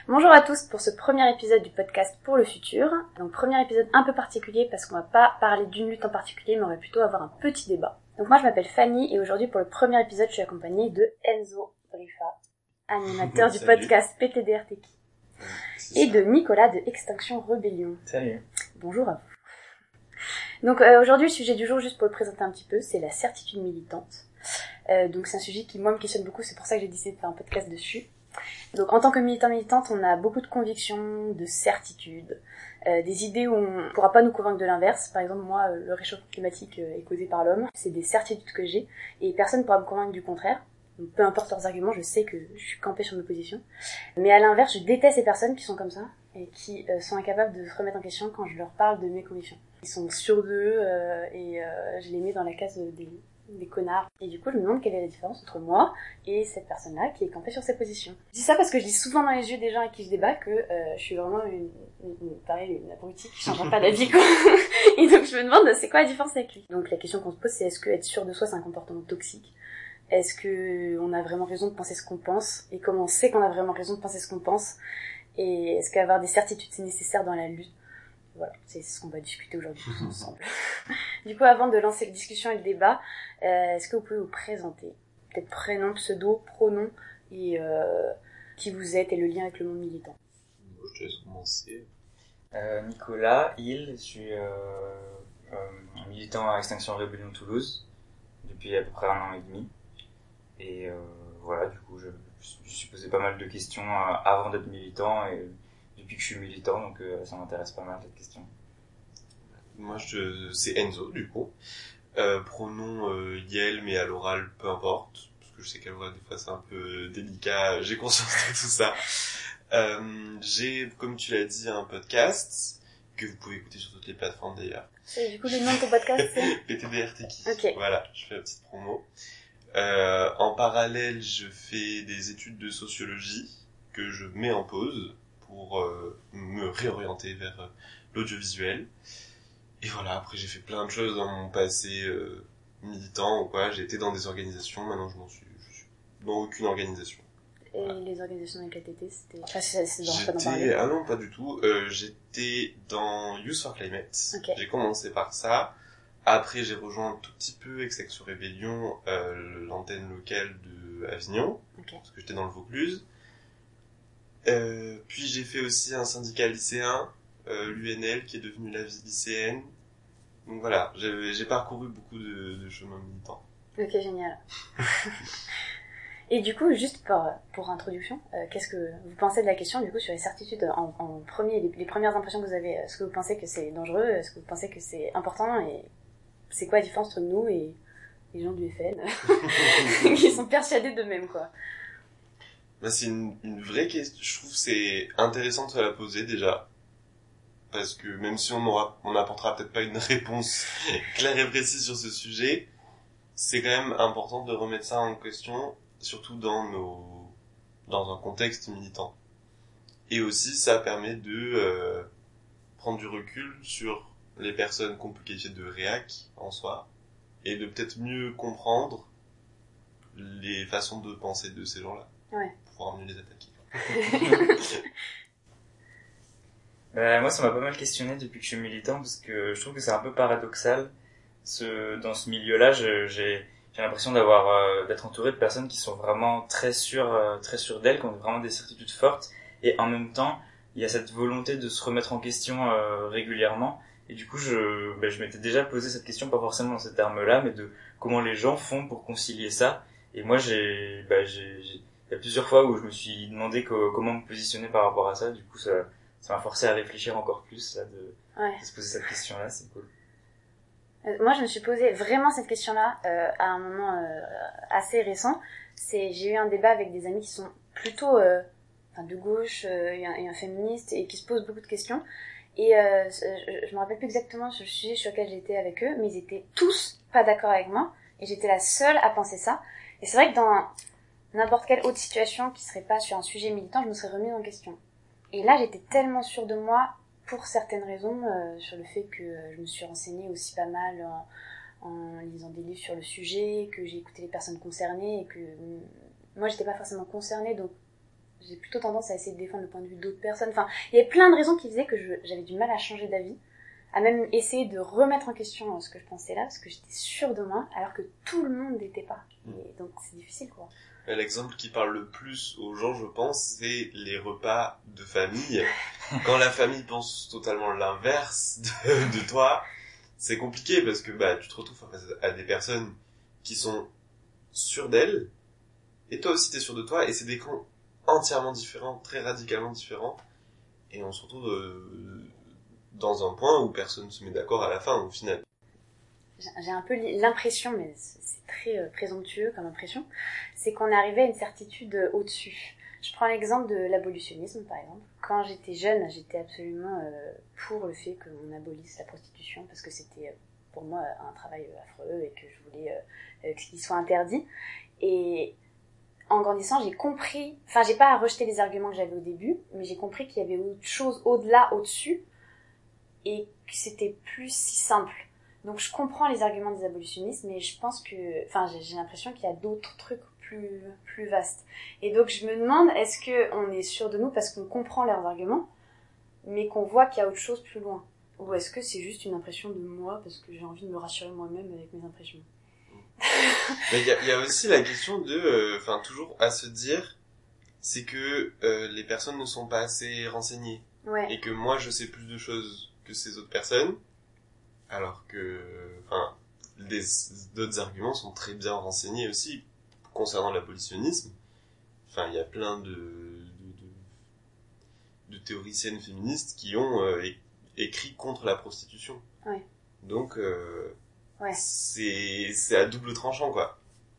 Bonjour à tous pour ce premier épisode du podcast Pour le futur. Donc premier épisode un peu particulier parce qu'on va pas parler d'une lutte en particulier mais on va plutôt avoir un petit débat. Donc moi je m'appelle Fanny et aujourd'hui pour le premier épisode je suis accompagnée de Enzo Brifa, animateur du podcast PTDRTQ et de Nicolas de Extinction Rebellion. Salut. Bonjour à vous. Donc aujourd'hui le sujet du jour, juste pour le présenter un petit peu, c'est la certitude militante. Donc c'est un sujet qui moi me questionne beaucoup, c'est pour ça que j'ai décidé de faire un podcast dessus. Donc en tant que militante, on a beaucoup de convictions, de certitudes, des idées où on ne pourra pas nous convaincre de l'inverse. Par exemple, moi, le réchauffement climatique est causé par l'homme. C'est des certitudes que j'ai et personne ne pourra me convaincre du contraire. Donc, peu importe leurs arguments, je sais que je suis campée sur mes positions. Mais à l'inverse, je déteste ces personnes qui sont comme ça et qui sont incapables de se remettre en question quand je leur parle de mes convictions. Ils sont sûrs d'eux et je les mets dans la case des connards. Et du coup, je me demande quelle est la différence entre moi et cette personne-là qui est campée sur ses positions. Je dis ça parce que je lis souvent dans les yeux des gens avec qui je débat que je suis vraiment une abrutie qui changera pas d'avis, quoi. Et donc, je me demande c'est quoi la différence avec lui. Donc, la question qu'on se pose, c'est est-ce que être sûr de soi, c'est un comportement toxique? Est-ce que on a vraiment raison de penser ce qu'on pense? Et comment on sait qu'on a vraiment raison de penser ce qu'on pense? Et est-ce qu'avoir des certitudes, c'est nécessaire dans la lutte? Voilà, c'est ce qu'on va discuter aujourd'hui tous ensemble. Du coup, avant de lancer la discussion et le débat, est-ce que vous pouvez vous présenter? Peut-être prénom, pseudo, pronom, et qui vous êtes et le lien avec le monde militant. Je te laisse commencer. Nicolas, je suis militant à Extinction Rebellion Toulouse depuis à peu près 1 an et demi. Et voilà, du coup, je me suis posé pas mal de questions avant d'être militant et depuis que je suis militant, donc ça m'intéresse pas mal cette question. Moi, c'est Enzo, du coup. Pronom Yel, mais à l'oral, peu importe. Parce que je sais qu'à l'oral, des fois, c'est un peu délicat. J'ai conscience de tout ça. J'ai, comme tu l'as dit, un podcast que vous pouvez écouter sur toutes les plateformes d'ailleurs. Et du coup, le nom de ton podcast, c'est PTDRTQ. Ok. Voilà, je fais la petite promo. En parallèle, je fais des études de sociologie que je mets en pause pour me réorienter vers l'audiovisuel. Et voilà, après j'ai fait plein de choses dans mon passé militant ou quoi. J'ai été dans des organisations, maintenant je suis dans aucune organisation. Et voilà. Les organisations avec lesquelles t'étais, c'était... Enfin, c'est d'en parler. Ah non, pas du tout. J'étais dans Youth for Climate. Okay. J'ai commencé par ça. Après, j'ai rejoint un tout petit peu Extinction Rebellion, l'antenne locale de Avignon, Okay. parce que j'étais dans le Vaucluse. Puis j'ai fait aussi un syndicat lycéen, l'UNL, qui est devenu la vie lycéenne. Donc voilà, j'ai parcouru beaucoup de chemins militants. Ok, génial. Et du coup, juste pour introduction, qu'est-ce que vous pensez de la question, du coup, sur les certitudes en premier, les premières impressions que vous avez? Est-ce que vous pensez que c'est dangereux? Est-ce que vous pensez que c'est important? Et c'est quoi la différence entre nous et les gens du FN qui sont persuadés d'eux-mêmes, quoi? Bah, c'est une vraie question. Je trouve que c'est intéressant de se la poser déjà. Parce que même si on n'apportera peut-être pas une réponse claire et précise sur ce sujet, c'est quand même important de remettre ça en question, surtout dans un contexte militant. Et aussi, ça permet de prendre du recul sur les personnes qu'on peut qualifier de réac en soi, et de peut-être mieux comprendre les façons de penser de ces gens-là. Ouais. Pour pouvoir mieux les attaquer. Moi, ça m'a pas mal questionné depuis que je suis militant, parce que je trouve que c'est un peu paradoxal. Dans ce milieu-là, j'ai l'impression d'être entouré de personnes qui sont vraiment très sûres d'elles, qui ont vraiment des certitudes fortes, et en même temps, il y a cette volonté de se remettre en question régulièrement. Et du coup, je m'étais déjà posé cette question, pas forcément dans ces termes-là, mais de comment les gens font pour concilier ça. Et moi, il y a plusieurs fois où je me suis demandé comment me positionner par rapport à ça. Du coup, ça m'a forcé à réfléchir encore plus, là, de se poser cette question-là, c'est cool. Moi, je me suis posé vraiment cette question-là à un moment assez récent. J'ai eu un débat avec des amis qui sont plutôt de gauche et un féministe et qui se posent beaucoup de questions. Et je me rappelle plus exactement sur le sujet sur lequel j'étais avec eux, mais ils étaient tous pas d'accord avec moi et j'étais la seule à penser ça. Et c'est vrai que dans n'importe quelle autre situation qui serait pas sur un sujet militant, je me serais remise en question. Et là, j'étais tellement sûre de moi pour certaines raisons, sur le fait que je me suis renseignée aussi pas mal en lisant des livres sur le sujet, que j'ai écouté les personnes concernées et que moi, j'étais pas forcément concernée, donc j'ai plutôt tendance à essayer de défendre le point de vue d'autres personnes. Enfin, il y avait plein de raisons qui faisaient que j'avais du mal à changer d'avis, à même essayer de remettre en question ce que je pensais là, parce que j'étais sûre de moi, alors que tout le monde n'était pas. Et donc c'est difficile, quoi. L'exemple qui parle le plus aux gens, je pense, c'est les repas de famille. Quand la famille pense totalement l'inverse de toi, c'est compliqué parce que tu te retrouves face à des personnes qui sont sûres d'elles, et toi aussi t'es sûr de toi, et c'est des camps entièrement différents, très radicalement différents, et on se retrouve dans un point où personne ne se met d'accord à la fin, au final. J'ai un peu l'impression, mais c'est très présomptueux comme impression, c'est qu'on est arrivé à une certitude au-dessus. Je prends l'exemple de l'abolitionnisme, par exemple. Quand j'étais jeune, j'étais absolument pour le fait qu'on abolisse la prostitution, parce que c'était pour moi un travail affreux et que je voulais qu'il soit interdit. Et en grandissant, j'ai compris, enfin j'ai pas rejeté les arguments que j'avais au début, mais j'ai compris qu'il y avait autre chose au-delà, au-dessus, et que c'était plus si simple. Donc je comprends les arguments des abolitionnistes, mais je pense que, j'ai l'impression qu'il y a d'autres trucs plus vastes. Et donc je me demande, est-ce que on est sûr de nous parce qu'on comprend leurs arguments, mais qu'on voit qu'il y a autre chose plus loin, ou est-ce que c'est juste une impression de moi parce que j'ai envie de me rassurer moi-même avec mes impressions? Mais il y a aussi la question de, toujours à se dire, c'est que les personnes ne sont pas assez renseignées, ouais. Et que moi je sais plus de choses que ces autres personnes. Alors que, d'autres arguments sont très bien renseignés aussi concernant l'abolitionnisme. Il y a plein de théoriciennes féministes qui ont écrit contre la prostitution. Ouais. Donc, ouais. c'est à double tranchant, quoi.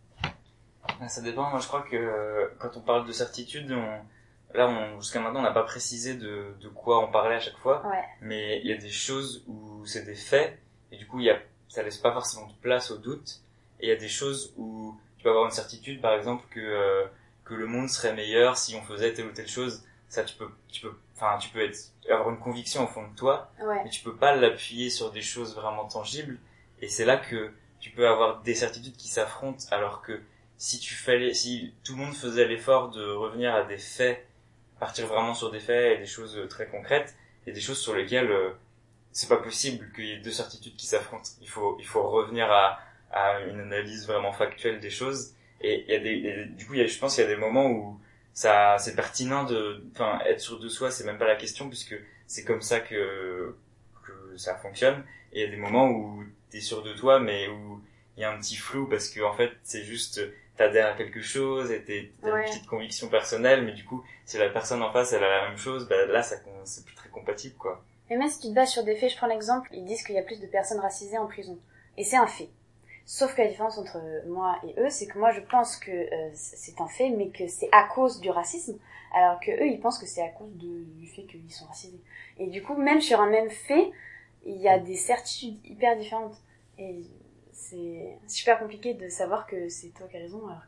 Ça dépend. Moi, je crois que quand on parle de certitude, jusqu'à maintenant, on n'a pas précisé de quoi on parlait à chaque fois. Ouais. Mais il y a des choses où c'est des faits, et du coup, ça laisse pas forcément de place au doute. Et il y a des choses où tu peux avoir une certitude, par exemple, que le monde serait meilleur si on faisait telle ou telle chose. Ça, tu peux avoir une conviction au fond de toi, ouais. Mais tu peux pas l'appuyer sur des choses vraiment tangibles. Et c'est là que tu peux avoir des certitudes qui s'affrontent, alors que si tout le monde faisait l'effort de revenir à des faits, partir vraiment sur des faits et des choses très concrètes, il y a des choses sur lesquelles c'est pas possible qu'il y ait deux certitudes qui s'affrontent. Il faut revenir à une analyse vraiment factuelle des choses. Et je pense qu'il y a des moments où c'est pertinent être sûr de soi, c'est même pas la question, puisque c'est comme ça que ça fonctionne. Et il y a des moments où t'es sûr de toi, mais où il y a un petit flou, parce que en fait, c'est juste, t'adhères à quelque chose, et t'as une petite conviction personnelle, mais du coup, si la personne en face, elle a la même chose, là, c'est plus très compatible, quoi. Et même si tu te bases sur des faits, je prends l'exemple, ils disent qu'il y a plus de personnes racisées en prison. Et c'est un fait. Sauf que la différence entre moi et eux, c'est que moi je pense que c'est un fait, mais que c'est à cause du racisme, alors que eux ils pensent que c'est à cause du fait qu'ils sont racisés. Et du coup, même sur un même fait, il y a des certitudes hyper différentes. Et c'est super compliqué de savoir que c'est toi qui as raison, alors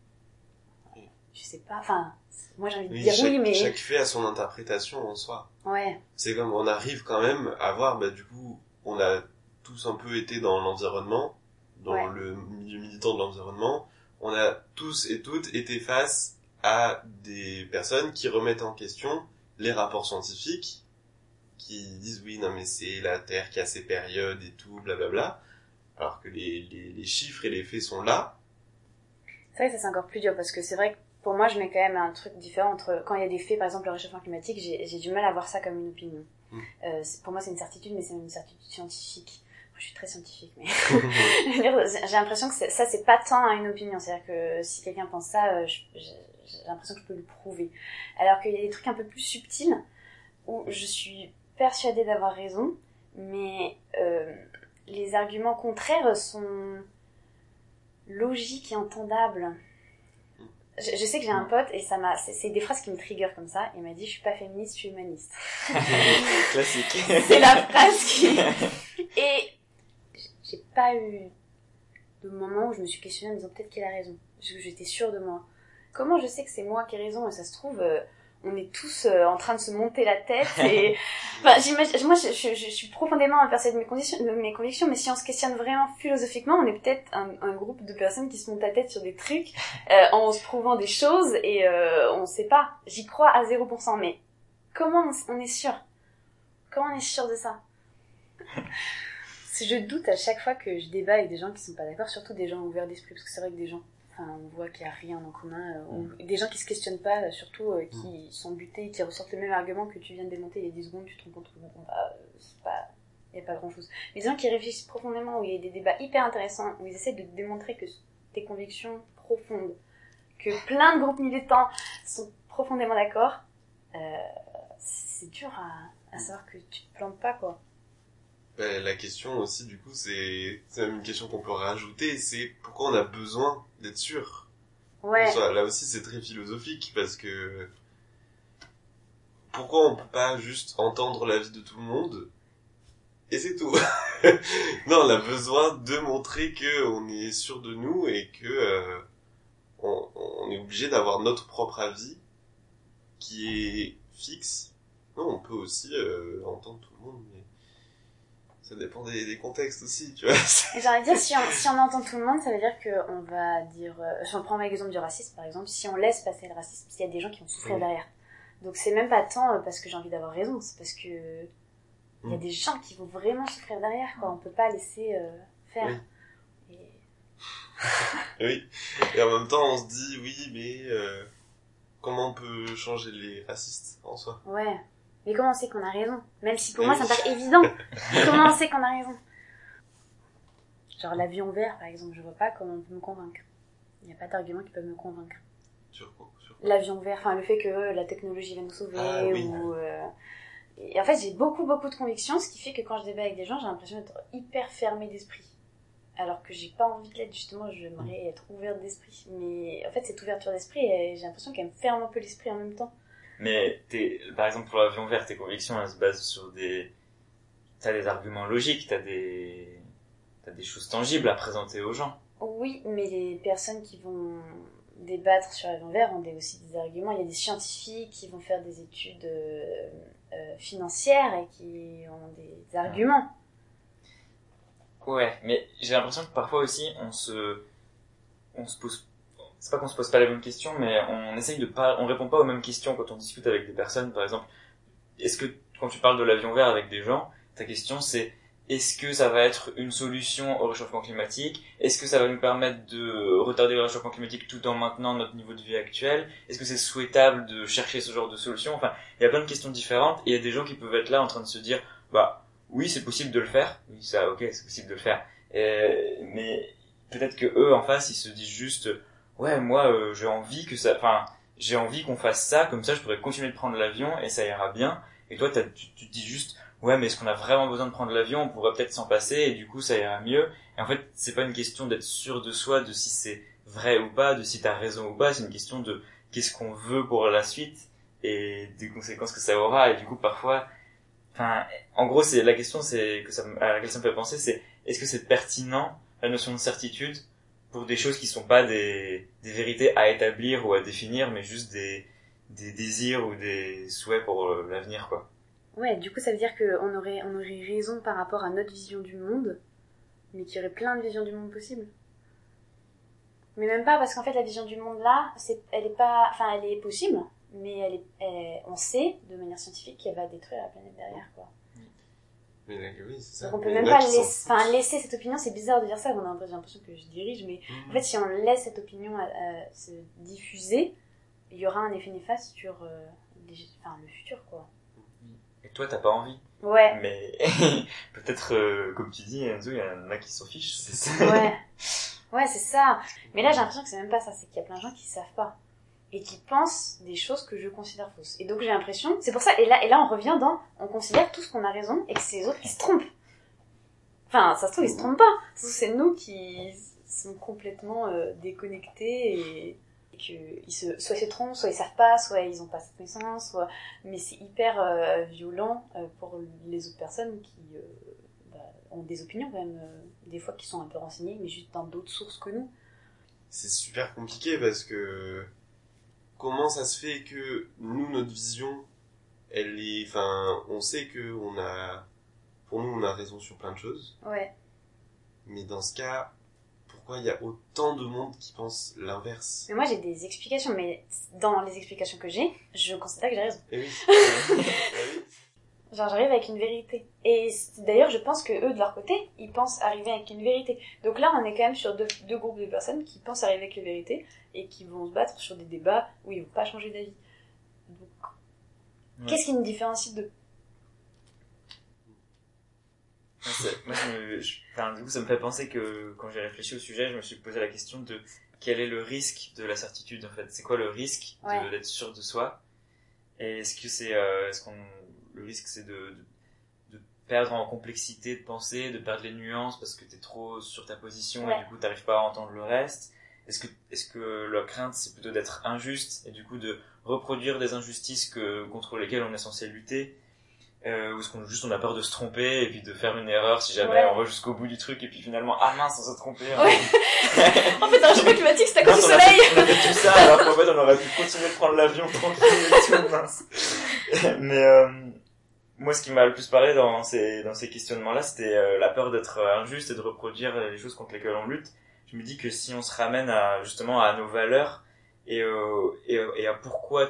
que je sais pas, moi j'ai envie de dire oui, mais... Chaque fait a son interprétation en soi. Ouais. C'est comme, on arrive quand même à voir, du coup, on a tous un peu été dans l'environnement, dans le milieu militant de l'environnement, on a tous et toutes été face à des personnes qui remettent en question les rapports scientifiques, qui disent oui, non mais c'est la Terre qui a ses périodes et tout, blablabla, alors que les chiffres et les faits sont là. C'est vrai que ça c'est encore plus dur, parce que c'est vrai que pour moi je mets quand même un truc différent entre quand il y a des faits, par exemple le réchauffement climatique, j'ai du mal à voir ça comme une opinion. Pour moi c'est une certitude, mais c'est une certitude scientifique. Je suis très scientifique, mais j'ai l'impression que ça c'est pas tant une opinion, c'est-à-dire que si quelqu'un pense ça, j'ai l'impression que je peux le prouver. Alors qu'il y a des trucs un peu plus subtils où je suis persuadée d'avoir raison, mais les arguments contraires sont logiques et entendables. Je sais que j'ai un pote et c'est des phrases qui me triggerent comme ça. Il m'a dit je suis pas féministe, je suis humaniste. Classique. C'est la phrase qui... Et j'ai pas eu de moment où je me suis questionnée en me disant peut-être qu'il a raison. J'étais sûre de moi. Comment je sais que c'est moi qui ai raison? Et ça se trouve, on est tous en train de se monter la tête et enfin j'imagine, moi je suis profondément persuadée de mes convictions, mais si on se questionne vraiment philosophiquement, on est peut-être un groupe de personnes qui se montent la tête sur des trucs en se prouvant des choses et on sait pas. J'y crois à 0%, mais comment on est sûr? Comment on est sûr de ça? Je doute à chaque fois que je débat avec des gens qui sont pas d'accord, surtout des gens ouverts d'esprit, parce que c'est vrai que des gens, enfin, on voit qu'il y a rien en commun, des gens qui se questionnent pas, surtout qui sont butés et qui ressortent le même argument que tu viens de démonter il y a 10 secondes, tu te rends compte que c'est pas, il y a pas grand chose. Mais des gens qui réfléchissent profondément, où il y a des débats hyper intéressants, où ils essaient de démontrer que tes convictions profondes, que plein de groupes militants sont profondément d'accord, c'est dur à savoir que tu te plantes pas, quoi. La question aussi, du coup, c'est même une question qu'on peut rajouter, c'est pourquoi on a besoin d'être sûr. Ouais. Là aussi, c'est très philosophique, parce que pourquoi on peut pas juste entendre l'avis de tout le monde, et c'est tout. Non, on a besoin de montrer que on est sûr de nous, et que on est obligé d'avoir notre propre avis, qui est fixe. Non, on peut aussi entendre tout le monde, mais ça dépend des contextes aussi, tu vois. J'ai envie de dire, si on entend tout le monde, ça veut dire qu'on va dire... si on prend l'exemple du racisme, par exemple, si on laisse passer le racisme, il y a des gens qui vont souffrir derrière. Donc c'est même pas tant parce que j'ai envie d'avoir raison, c'est parce que il y a des gens qui vont vraiment souffrir derrière, quoi. On peut pas laisser faire. Oui. Oui. Et en même temps, on se dit, oui, mais comment on peut changer les racistes en soi? Ouais. Mais comment on sait qu'on a raison? Même si pour moi ça me paraît évident. Comment on sait qu'on a raison? Genre l'avion vert, par exemple, je vois pas comment on peut me convaincre. Il n'y a pas d'argument qui peut me convaincre. Sur quoi? L'avion vert, enfin le fait que la technologie va nous sauver, oui. ou... Et en fait, j'ai beaucoup de convictions, ce qui fait que quand je débat avec des gens, j'ai l'impression d'être hyper fermée d'esprit. Alors que j'ai pas envie de l'être, justement, j'aimerais être ouverte d'esprit. Mais en fait, cette ouverture d'esprit, j'ai l'impression qu'elle me ferme un peu l'esprit en même temps. Mais par exemple, pour l'avion vert, tes convictions, elles se basent sur t'as des arguments logiques, t'as des choses tangibles à présenter aux gens. Oui, mais les personnes qui vont débattre sur l'avion vert ont aussi des arguments. Il y a des scientifiques qui vont faire des études financières et qui ont des arguments. Ouais, mais j'ai l'impression que parfois aussi, on se pose, c'est pas qu'on se pose pas la même question, mais on répond pas aux mêmes questions quand on discute avec des personnes. Par exemple, est-ce que quand tu parles de l'avion vert avec des gens, ta question c'est est-ce que ça va être une solution au réchauffement climatique? Est-ce que ça va nous permettre de retarder le réchauffement climatique tout en maintenant notre niveau de vie actuel? Est-ce que c'est souhaitable de chercher ce genre de solution? Enfin, il y a plein de questions différentes et il y a des gens qui peuvent être là en train de se dire, bah, oui, c'est possible de le faire. Oui, ça, ok, c'est possible de le faire. Mais peut-être que eux, en face, ils se disent juste, ouais, moi, j'ai envie qu'on fasse ça, comme ça, je pourrais continuer de prendre l'avion et ça ira bien. Et toi, tu te dis juste, ouais, mais est-ce qu'on a vraiment besoin de prendre l'avion? On pourrait peut-être s'en passer et du coup, ça ira mieux. Et en fait, c'est pas une question d'être sûr de soi, de si c'est vrai ou pas, de si t'as raison ou pas. C'est une question de qu'est-ce qu'on veut pour la suite et des conséquences que ça aura. Et du coup, parfois, enfin, en gros, c'est la question, à laquelle ça me fait penser, c'est est-ce que c'est pertinent la notion de certitude pour des choses qui sont pas des vérités à établir ou à définir, mais juste des désirs ou des souhaits pour l'avenir, quoi. Ouais, du coup, ça veut dire qu'on aurait raison par rapport à notre vision du monde, mais qu'il y aurait plein de visions du monde possibles. Mais même pas, parce qu'en fait, la vision du monde là, elle est possible, mais on sait, de manière scientifique, qu'elle va détruire la planète derrière, quoi. Mais oui, c'est ça. Donc on peut même pas laisser cette opinion, c'est bizarre de dire ça, j'ai l'impression que je dirige, mais en fait, si on laisse cette opinion se diffuser, il y aura un effet néfaste sur le futur, quoi. Et toi, t'as pas envie. Ouais. Mais peut-être, comme tu dis, Enzo, il y en a qui s'en fichent. C'est ça. Ouais, c'est ça. Mais là, j'ai l'impression que c'est même pas ça, c'est qu'il y a plein de gens qui savent pas. Et qui pensent des choses que je considère fausses. Et donc j'ai l'impression, c'est pour ça, et là on revient on considère tous qu'on a raison, et que c'est les autres qui se trompent. Enfin, ça se trouve, ils se trompent pas. Ça se trouve, c'est nous qui sont complètement déconnectés, et que soit ils se trompent, soit ils savent pas, soit ils ont pas cette connaissance, mais c'est hyper violent pour les autres personnes qui ont des opinions quand même, des fois qui sont un peu renseignées, mais juste dans d'autres sources que nous. C'est super compliqué parce que comment ça se fait que nous, notre vision, on sait que pour nous, on a raison sur plein de choses. Ouais. Mais dans ce cas, pourquoi il y a autant de monde qui pense l'inverse? Mais moi, j'ai des explications, mais dans les explications que j'ai, je constate que j'ai raison. Eh oui. Eh oui. Genre, j'arrive avec une vérité. Et d'ailleurs, je pense que eux, de leur côté, ils pensent arriver avec une vérité. Donc là, on est quand même sur deux groupes de personnes qui pensent arriver avec une vérité et qui vont se battre sur des débats où ils vont pas changer d'avis. Donc, qu'est-ce qui nous différencie d'eux? Moi, du coup, ça me fait penser que quand j'ai réfléchi au sujet, je me suis posé la question de quel est le risque de la certitude, en fait. C'est quoi le risque d'être sûr de soi? Et est-ce que le risque, c'est de perdre en complexité de pensée, de perdre les nuances parce que t'es trop sur ta position et du coup t'arrives pas à entendre le reste? Est-ce que la crainte, c'est plutôt d'être injuste et du coup de reproduire des injustices contre lesquelles on est censé lutter? Ou est-ce qu'on a peur de se tromper et puis de faire une erreur si jamais on va jusqu'au bout du truc et puis finalement, ah mince, on s'est trompé. En fait, un changement climatique, c'est à cause du soleil. On a fait tout ça alors qu'en fait, on aurait pu continuer de prendre l'avion tranquille et tout, mince. Mais moi, ce qui m'a le plus parlé dans ces questionnements-là, c'était la peur d'être injuste et de reproduire les choses contre lesquelles on lutte. Je me dis que si on se ramène justement à nos valeurs et à pourquoi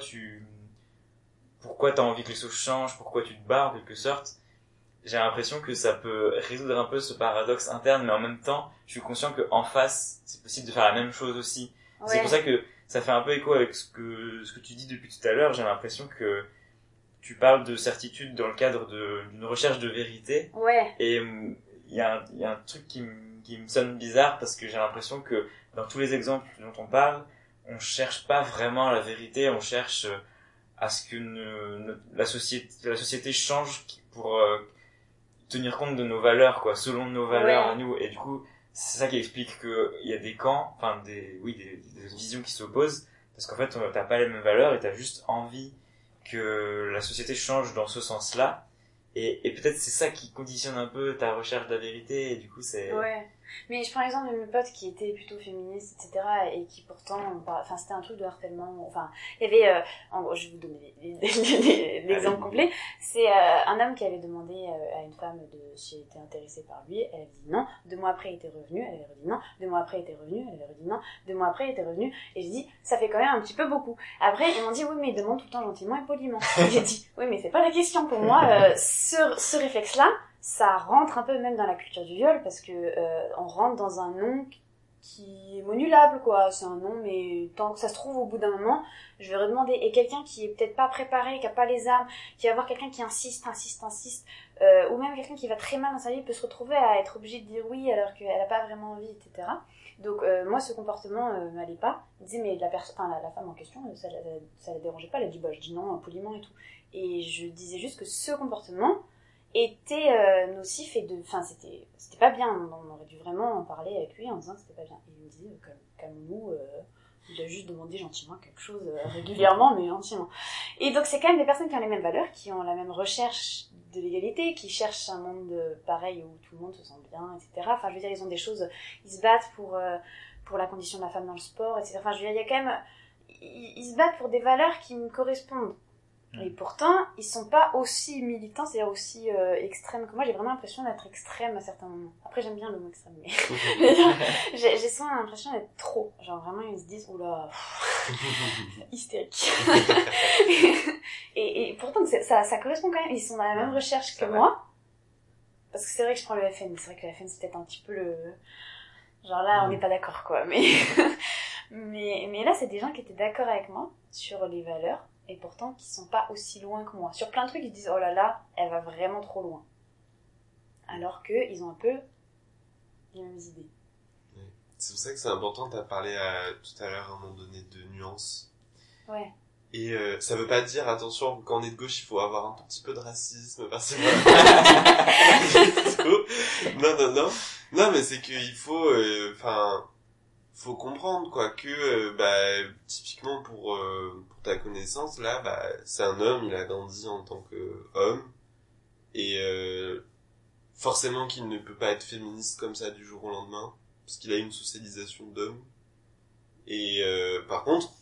t'as envie que les choses changent, pourquoi tu te bats en quelque sorte, j'ai l'impression que ça peut résoudre un peu ce paradoxe interne, mais en même temps, je suis conscient qu'en face, c'est possible de faire la même chose aussi. Ouais. C'est pour ça que ça fait un peu écho avec ce que tu dis depuis tout à l'heure. J'ai l'impression que tu parles de certitude dans le cadre d'une recherche de vérité. Ouais. Et il y a un truc qui me sonne bizarre parce que j'ai l'impression que dans tous les exemples dont on parle, on cherche pas vraiment la vérité, on cherche à ce que la société change pour tenir compte de nos valeurs, quoi, selon nos valeurs à nous. Et du coup, c'est ça qui explique que il y a des camps, enfin des visions qui s'opposent, parce qu'en fait, t'as pas les mêmes valeurs et t'as juste envie que la société change dans ce sens-là. Et peut-être c'est ça qui conditionne un peu ta recherche de la vérité, et du coup c'est... Ouais. Mais je prends l'exemple de mes potes qui étaient plutôt féministes, etc., et qui pourtant, enfin, c'était un truc de harcèlement, enfin, il y avait, en gros, je vais vous donner l'exemple complet, c'est un homme qui avait demandé à une femme si elle était intéressée par lui, elle avait dit non, 2 mois après il était revenu, elle avait redit non, 2 mois après il était revenu, elle avait redit non, 2 mois après il était revenu, et j'ai dit, ça fait quand même un petit peu beaucoup. Après, ils m'ont dit, oui, mais il demande tout le temps gentiment et poliment. J'ai dit, oui, mais c'est pas la question pour moi, ce réflexe-là, ça rentre un peu même dans la culture du viol parce que on rentre dans un nom qui est monulable, quoi. C'est un nom, mais tant que ça se trouve au bout d'un moment, je vais redemander. Et quelqu'un qui est peut-être pas préparé, qui a pas les armes, qui va voir quelqu'un qui insiste, ou même quelqu'un qui va très mal dans sa vie peut se retrouver à être obligé de dire oui alors qu'elle a pas vraiment envie, etc. Donc moi ce comportement m'allait pas. Il disait mais la femme en question ça la dérangeait pas, elle a dit bah je dis non poliment et tout. Et je disais juste que ce comportement était nocif et c'était pas bien. On aurait dû vraiment en parler avec lui en disant que c'était pas bien. Et il me disait calmons-nous, il a juste demandé gentiment quelque chose régulièrement mais gentiment. Et donc c'est quand même des personnes qui ont les mêmes valeurs, qui ont la même recherche de l'égalité, qui cherchent un monde pareil où tout le monde se sent bien, etc. Enfin je veux dire ils ont des choses, ils se battent pour la condition de la femme dans le sport, etc. Enfin je veux dire il y a quand même, ils se battent pour des valeurs qui me correspondent. Et pourtant, ils sont pas aussi militants, c'est-à-dire aussi extrêmes que moi. J'ai vraiment l'impression d'être extrême à certains moments. Après, j'aime bien le mot extrême, mais j'ai souvent l'impression d'être trop. Genre vraiment, ils se disent, oula, hystérique. et pourtant, ça correspond quand même. Ils sont dans la même recherche que moi. Parce que c'est vrai que je prends le FN, mais c'est vrai que le FN, c'est peut-être un petit peu le... Genre là, on n'est pas d'accord, quoi. Mais là, c'est des gens qui étaient d'accord avec moi sur les valeurs. Et pourtant qui sont pas aussi loin que moi. Sur plein de trucs, ils disent oh là là, elle va vraiment trop loin. Alors que ils ont un peu les mêmes idées. Ouais. C'est pour ça que c'est important, t'as parlé tout à l'heure à un moment donné de nuances. Ouais. Et ça veut pas dire, attention, quand on est de gauche, il faut avoir un tout petit peu de racisme, parce que non, mais c'est qu'il faut, faut comprendre quoi que typiquement pour ta connaissance là c'est un homme, il a grandi en tant que homme et forcément qu'il ne peut pas être féministe comme ça du jour au lendemain parce qu'il a une socialisation d'homme et par contre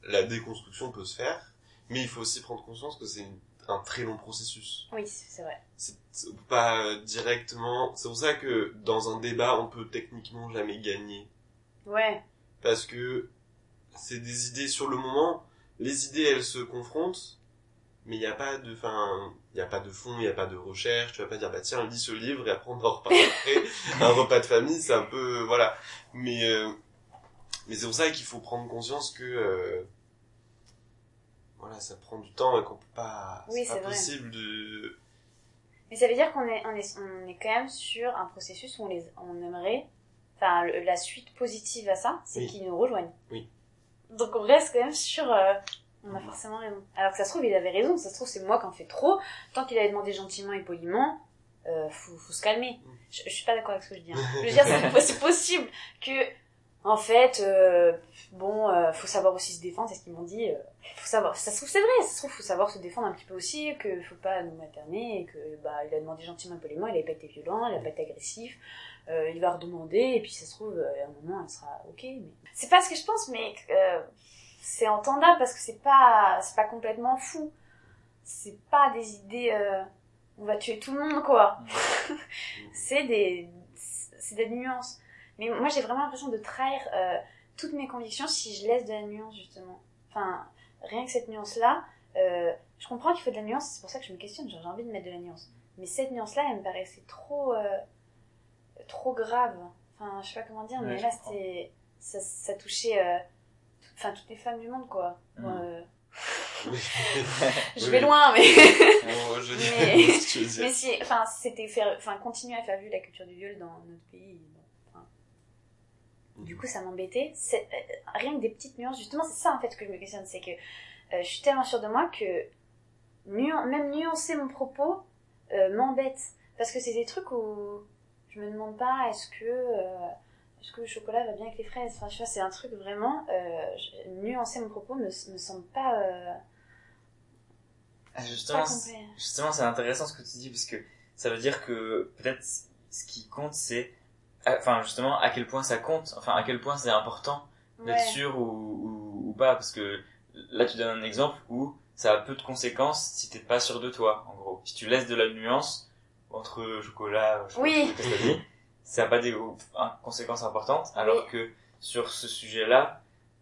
la déconstruction peut se faire, mais il faut aussi prendre conscience que c'est un très long processus. Oui, c'est vrai. On peut pas directement... C'est pour ça que dans un débat, on peut techniquement jamais gagner. Ouais. Parce que c'est des idées sur le moment, les idées elles se confrontent, mais il y a pas de fond, il y a pas de recherche, tu vas pas dire bah tiens lis ce livre et après on en reparle après. Un repas de famille c'est un peu voilà, mais c'est pour ça qu'il faut prendre conscience que voilà ça prend du temps et qu'on peut pas, oui, c'est pas vrai. possible de... Mais ça veut dire qu'on est quand même sur un processus où on aimerait, enfin la suite positive à ça, c'est qu'ils nous rejoignent. Oui. Donc on reste quand même sur on a forcément raison. Alors que ça se trouve il avait raison, ça se trouve c'est moi qui en fais trop. Tant qu'il avait demandé gentiment et poliment, faut se calmer. Je suis pas d'accord avec ce que je dis. Hein. Je veux dire c'est possible que en fait faut savoir aussi se défendre, c'est ce qu'ils m'ont dit. Faut savoir, ça se trouve c'est vrai, ça se trouve faut savoir se défendre un petit peu aussi, que faut pas nous materner et que il a demandé gentiment et poliment, il avait pas été violent, il a pas été agressif. Il va redemander et puis ça se trouve à un moment elle sera ok, mais c'est pas ce que je pense, mais c'est entendable parce que c'est pas complètement fou, c'est pas des idées on va tuer tout le monde quoi. c'est des nuances, mais moi j'ai vraiment l'impression de trahir toutes mes convictions si je laisse de la nuance justement, enfin rien que cette nuance là je comprends qu'il faut de la nuance, c'est pour ça que je me questionne, j'ai envie de mettre de la nuance, mais cette nuance là elle me paraissait trop grave, enfin je sais pas comment dire, mais là c'était ça touchait toutes les femmes du monde quoi. Je vais loin mais mais si c'était continuer à faire vivre la culture du viol dans notre pays, du coup ça m'embêtait, rien que des petites nuances justement, c'est ça en fait que je me questionne, c'est que je suis tellement sûre de moi que même nuancer mon propos m'embête, parce que c'est des trucs où je me demande pas est-ce que le chocolat va bien avec les fraises, enfin tu vois, c'est un truc vraiment nuancer mon propos me semble pas justement c'est intéressant ce que tu dis, parce que ça veut dire que peut-être ce qui compte c'est justement à quel point ça compte, à quel point c'est important d'être sûr ou pas, parce que là tu donnes un exemple où ça a peu de conséquences si t'es pas sûr de toi, en gros. Si tu laisses de la nuance entre chocolat, ça n'a pas des conséquences importantes, alors que sur ce sujet-là,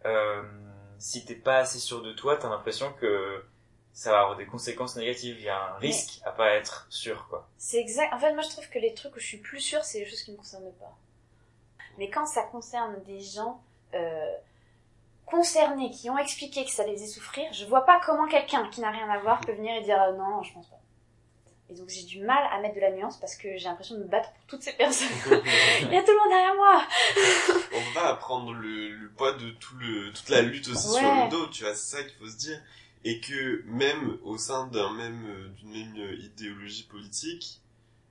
si t'es pas assez sûr de toi, t'as l'impression que ça va avoir des conséquences négatives. Il y a un risque à pas être sûr, quoi. C'est exact. En fait, moi, je trouve que les trucs où je suis plus sûre, c'est les choses qui me concernent pas. Mais quand ça concerne des gens concernés, qui ont expliqué que ça les faisait souffrir, je vois pas comment quelqu'un qui n'a rien à voir peut venir et dire non, je pense pas. Et donc j'ai du mal à mettre de la nuance parce que j'ai l'impression de me battre pour toutes ces personnes. Il y a tout le monde derrière moi. On va prendre le poids de toute la lutte aussi sur le dos, tu vois, c'est ça qu'il faut se dire. Et que même au sein d'une même idéologie politique,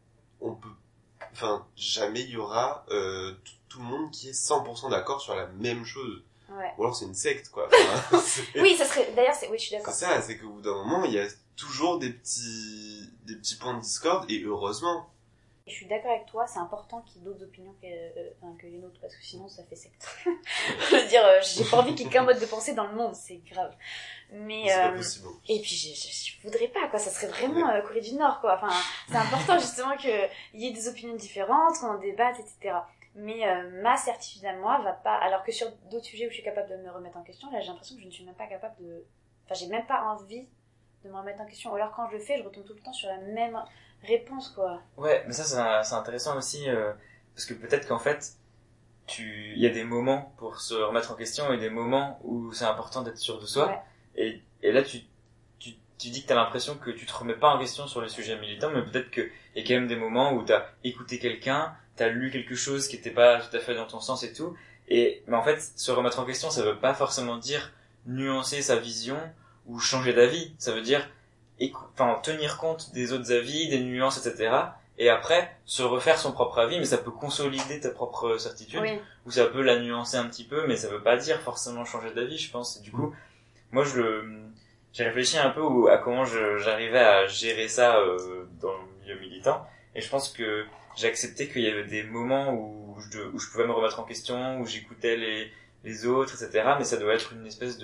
jamais il y aura tout le monde qui est 100% d'accord sur la même chose. Ouais. Ou alors c'est une secte, quoi. Oui, ça serait, d'ailleurs, je suis d'accord. C'est ça, c'est qu'au bout d'un moment, il y a toujours des petits points de discorde, et heureusement. Je suis d'accord avec toi, c'est important qu'il y ait d'autres opinions que les nôtres, parce que sinon ça fait secte. Je veux dire, j'ai pas envie qu'il y ait qu'un mode de pensée dans le monde, c'est grave. Mais c'est pas possible. Et puis je voudrais pas, quoi, ça serait vraiment Corée du Nord, quoi. Enfin, c'est important justement qu'il y ait des opinions différentes, qu'on en débatte, etc. Mais ma certitude à moi va pas, alors que sur d'autres sujets où je suis capable de me remettre en question, là j'ai l'impression que je ne suis même pas capable j'ai même pas envie de me remettre en question, ou alors quand je le fais, je retombe tout le temps sur la même réponse, quoi. Ouais, mais ça c'est intéressant aussi, parce que peut-être qu'en fait il y a des moments pour se remettre en question et des moments où c'est important d'être sûr de soi. Et là tu dis que t'as l'impression que tu te remets pas en question sur les sujets militants, mais peut-être que il y a quand même des moments où t'as écouté quelqu'un, t'as lu quelque chose qui était pas tout à fait dans ton sens et tout, mais en fait se remettre en question, ça veut pas forcément dire nuancer sa vision ou changer d'avis, ça veut dire tenir compte des autres avis, des nuances, etc. Et après se refaire son propre avis, mais ça peut consolider ta propre certitude, ou ça peut la nuancer un petit peu, mais ça veut pas dire forcément changer d'avis, je pense. Et du coup, moi j'ai réfléchi un peu à comment j'arrivais à gérer ça dans le milieu militant, et je pense que j'ai accepté qu'il y avait des moments où je pouvais me remettre en question, où j'écoutais les autres, etc. Mais ça doit être une espèce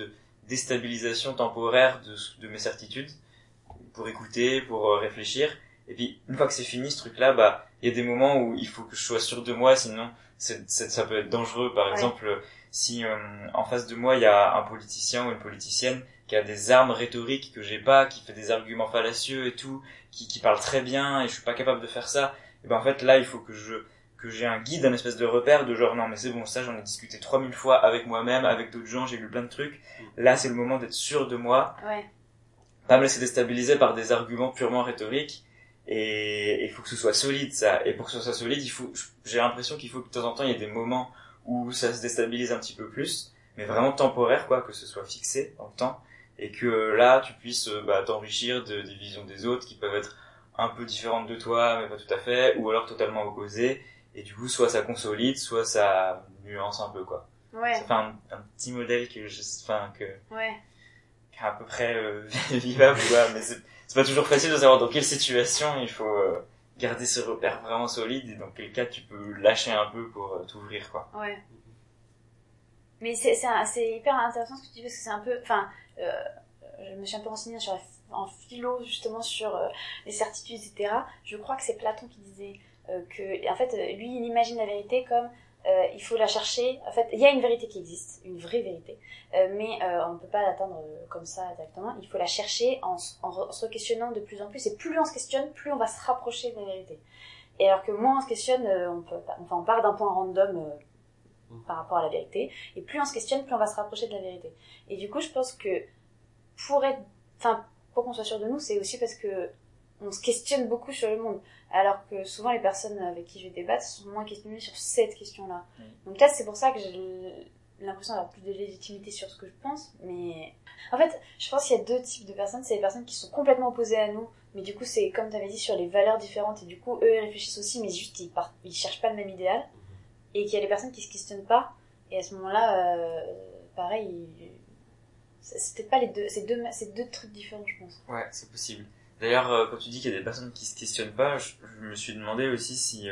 déstabilisation temporaire de mes certitudes, pour écouter, pour réfléchir. Et puis, une fois que c'est fini, ce truc-là, bah, il y a des moments où il faut que je sois sûr de moi, sinon, ça peut être dangereux. Par exemple, si en face de moi, il y a un politicien ou une politicienne qui a des armes rhétoriques que j'ai pas, qui fait des arguments fallacieux et tout, qui parle très bien, et je suis pas capable de faire ça, et ben en fait, là, il faut que j'ai un guide, un espèce de repère de genre, non, mais c'est bon, ça, j'en ai discuté 3000 fois avec moi-même, avec d'autres gens, j'ai lu plein de trucs. Là, c'est le moment d'être sûr de moi. Pas me laisser déstabiliser par des arguments purement rhétoriques. Et il faut que ce soit solide, ça. Et pour que ce soit solide, j'ai l'impression qu'il faut que de temps en temps, il y ait des moments où ça se déstabilise un petit peu plus, mais vraiment temporaire, quoi, que ce soit fixé dans le temps. Et que là, tu puisses, t'enrichir des visions des autres qui peuvent être un peu différentes de toi, mais pas tout à fait, ou alors totalement opposées. Et du coup, soit ça consolide, soit ça nuance un peu, quoi. Ça fait un petit modèle qui est à peu près vivable, quoi, mais c'est pas toujours facile de savoir dans quelle situation il faut garder ce repère vraiment solide et dans quel cas tu peux lâcher un peu pour t'ouvrir, quoi. Mais c'est hyper intéressant ce que tu dis parce que c'est un peu, je me suis un peu renseignée en philo justement sur les certitudes, etc. Je crois que c'est Platon qui disait que, en fait, lui il imagine la vérité comme il faut la chercher. En fait, il y a une vérité qui existe, une vraie vérité, mais on ne peut pas l'atteindre comme ça directement. Il faut la chercher en se questionnant de plus en plus. Et plus on se questionne, plus on va se rapprocher de la vérité. Et alors que moins on se questionne, on part d'un point random par rapport à la vérité. Et plus on se questionne, plus on va se rapprocher de la vérité. Et du coup, je pense que pour qu'on soit sûr de nous, c'est aussi parce que on se questionne beaucoup sur le monde. Alors que souvent les personnes avec qui je vais débattre sont moins questionnées sur cette question-là. Donc peut-être c'est pour ça que j'ai l'impression d'avoir plus de légitimité sur ce que je pense, mais en fait je pense qu'il y a deux types de personnes. C'est les personnes qui sont complètement opposées à nous, mais du coup c'est comme tu avais dit sur les valeurs différentes, et du coup eux ils réfléchissent aussi, mais juste ils cherchent pas le même idéal. Et qu'il y a les personnes qui se questionnent pas, et à ce moment-là pareil, c'est peut-être pas les deux, c'est deux trucs différents, je pense. Ouais, c'est possible. D'ailleurs, quand tu dis qu'il y a des personnes qui se questionnent pas, je me suis demandé aussi si,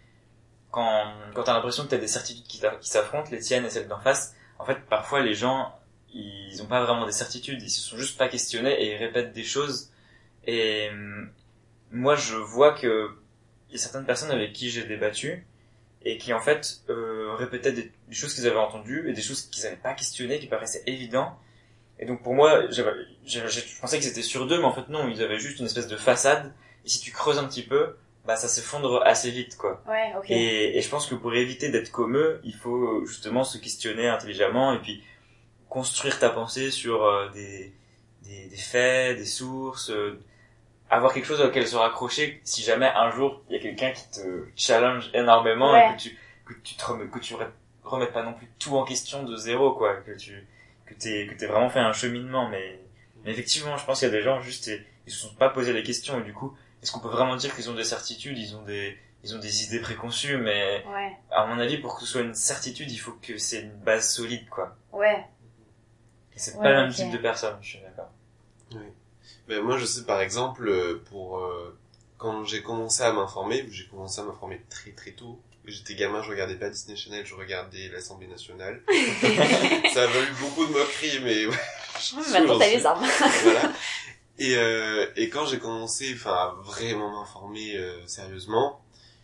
quand t'as l'impression que t'as des certitudes qui s'affrontent, les tiennes et celles d'en face, en fait, parfois les gens, ils ont pas vraiment des certitudes, ils se sont juste pas questionnés et ils répètent des choses. Et moi, je vois que il y a certaines personnes avec qui j'ai débattu et qui en fait répétaient des choses qu'ils avaient entendues et des choses qu'ils avaient pas questionnées, qui paraissaient évidentes. Et donc pour moi, je pensais qu'ils étaient sur d'eux, mais en fait non, ils avaient juste une espèce de façade. Et si tu creuses un petit peu, bah ça s'effondre assez vite, quoi. Ouais, ok. Et je pense que pour éviter d'être comme eux, il faut justement se questionner intelligemment et puis construire ta pensée sur des faits, des sources, avoir quelque chose auquel se raccrocher si jamais un jour il y a quelqu'un qui te challenge énormément et que tu remettes pas non plus tout en question de zéro, quoi, que t'aies vraiment fait un cheminement, mais effectivement, je pense qu'il y a des gens juste, ils se sont pas posé les questions, et du coup, est-ce qu'on peut vraiment dire qu'ils ont des certitudes, ils ont des idées préconçues, mais à mon avis, pour que ce soit une certitude, il faut que c'est une base solide, quoi. Et c'est pas le même type de personne, je suis d'accord. Oui. Ben, moi, je sais, par exemple, quand j'ai commencé à m'informer très très tôt. J'étais gamin, je regardais pas Disney Channel, je regardais l'Assemblée nationale. Ça a valu beaucoup de moqueries, mais ouais. Maintenant, t'as les armes. Voilà. Et quand j'ai commencé, à vraiment m'informer sérieusement,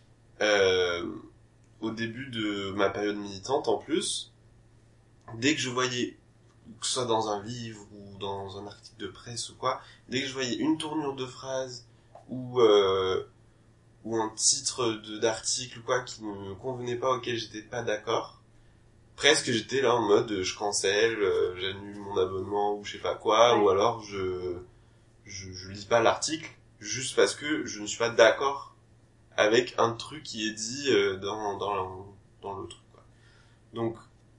au début de ma période militante en plus, dès que je voyais, que ce soit dans un livre ou dans un article de presse ou quoi, dès que je voyais une tournure de phrase ou un titre d'article ou quoi qui ne me convenait pas, auquel j'étais pas d'accord, presque j'étais là en mode je cancelle, j'annule mon abonnement ou je sais pas quoi, ou alors je lis pas l'article juste parce que je ne suis pas d'accord avec un truc qui est dit dans le truc, quoi. Donc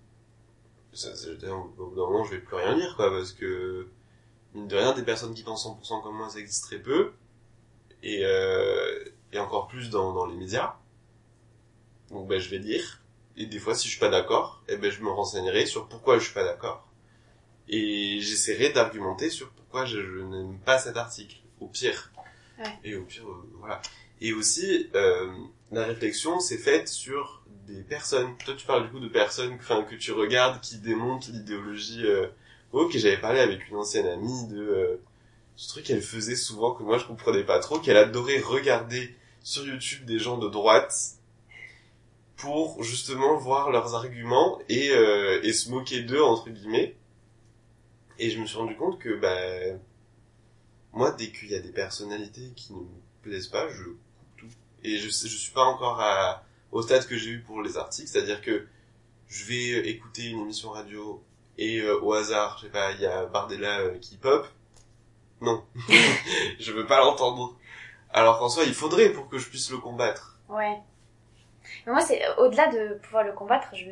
au bout d'un moment je vais plus rien lire, quoi, parce que mine de rien, des personnes qui pensent 100% comme moi, ça existe très peu, et encore plus dans les médias. Donc je vais lire, et des fois si je suis pas d'accord, je me renseignerai sur pourquoi je suis pas d'accord, et j'essaierai d'argumenter sur pourquoi je n'aime pas cet article, au pire. Et au pire, voilà. Et aussi, la réflexion s'est faite sur des personnes. Toi tu parles du coup de personnes que tu regardes qui démontent l'idéologie info, que j'avais parlé avec une ancienne amie de ce truc qu'elle faisait souvent, que moi je comprenais pas trop, qu'elle adorait regarder sur YouTube des gens de droite pour justement voir leurs arguments et se moquer d'eux, entre guillemets. Et je me suis rendu compte que moi, dès qu'il y a des personnalités qui ne me plaisent pas, je coupe tout. Et je suis pas encore au stade que j'ai eu pour les articles, c'est-à-dire que je vais écouter une émission radio et au hasard, je sais pas, il y a Bardella qui pop. Non, je veux pas l'entendre. Alors qu'en soi, il faudrait pour que je puisse le combattre. Ouais. Mais moi, c'est au-delà de pouvoir le combattre, je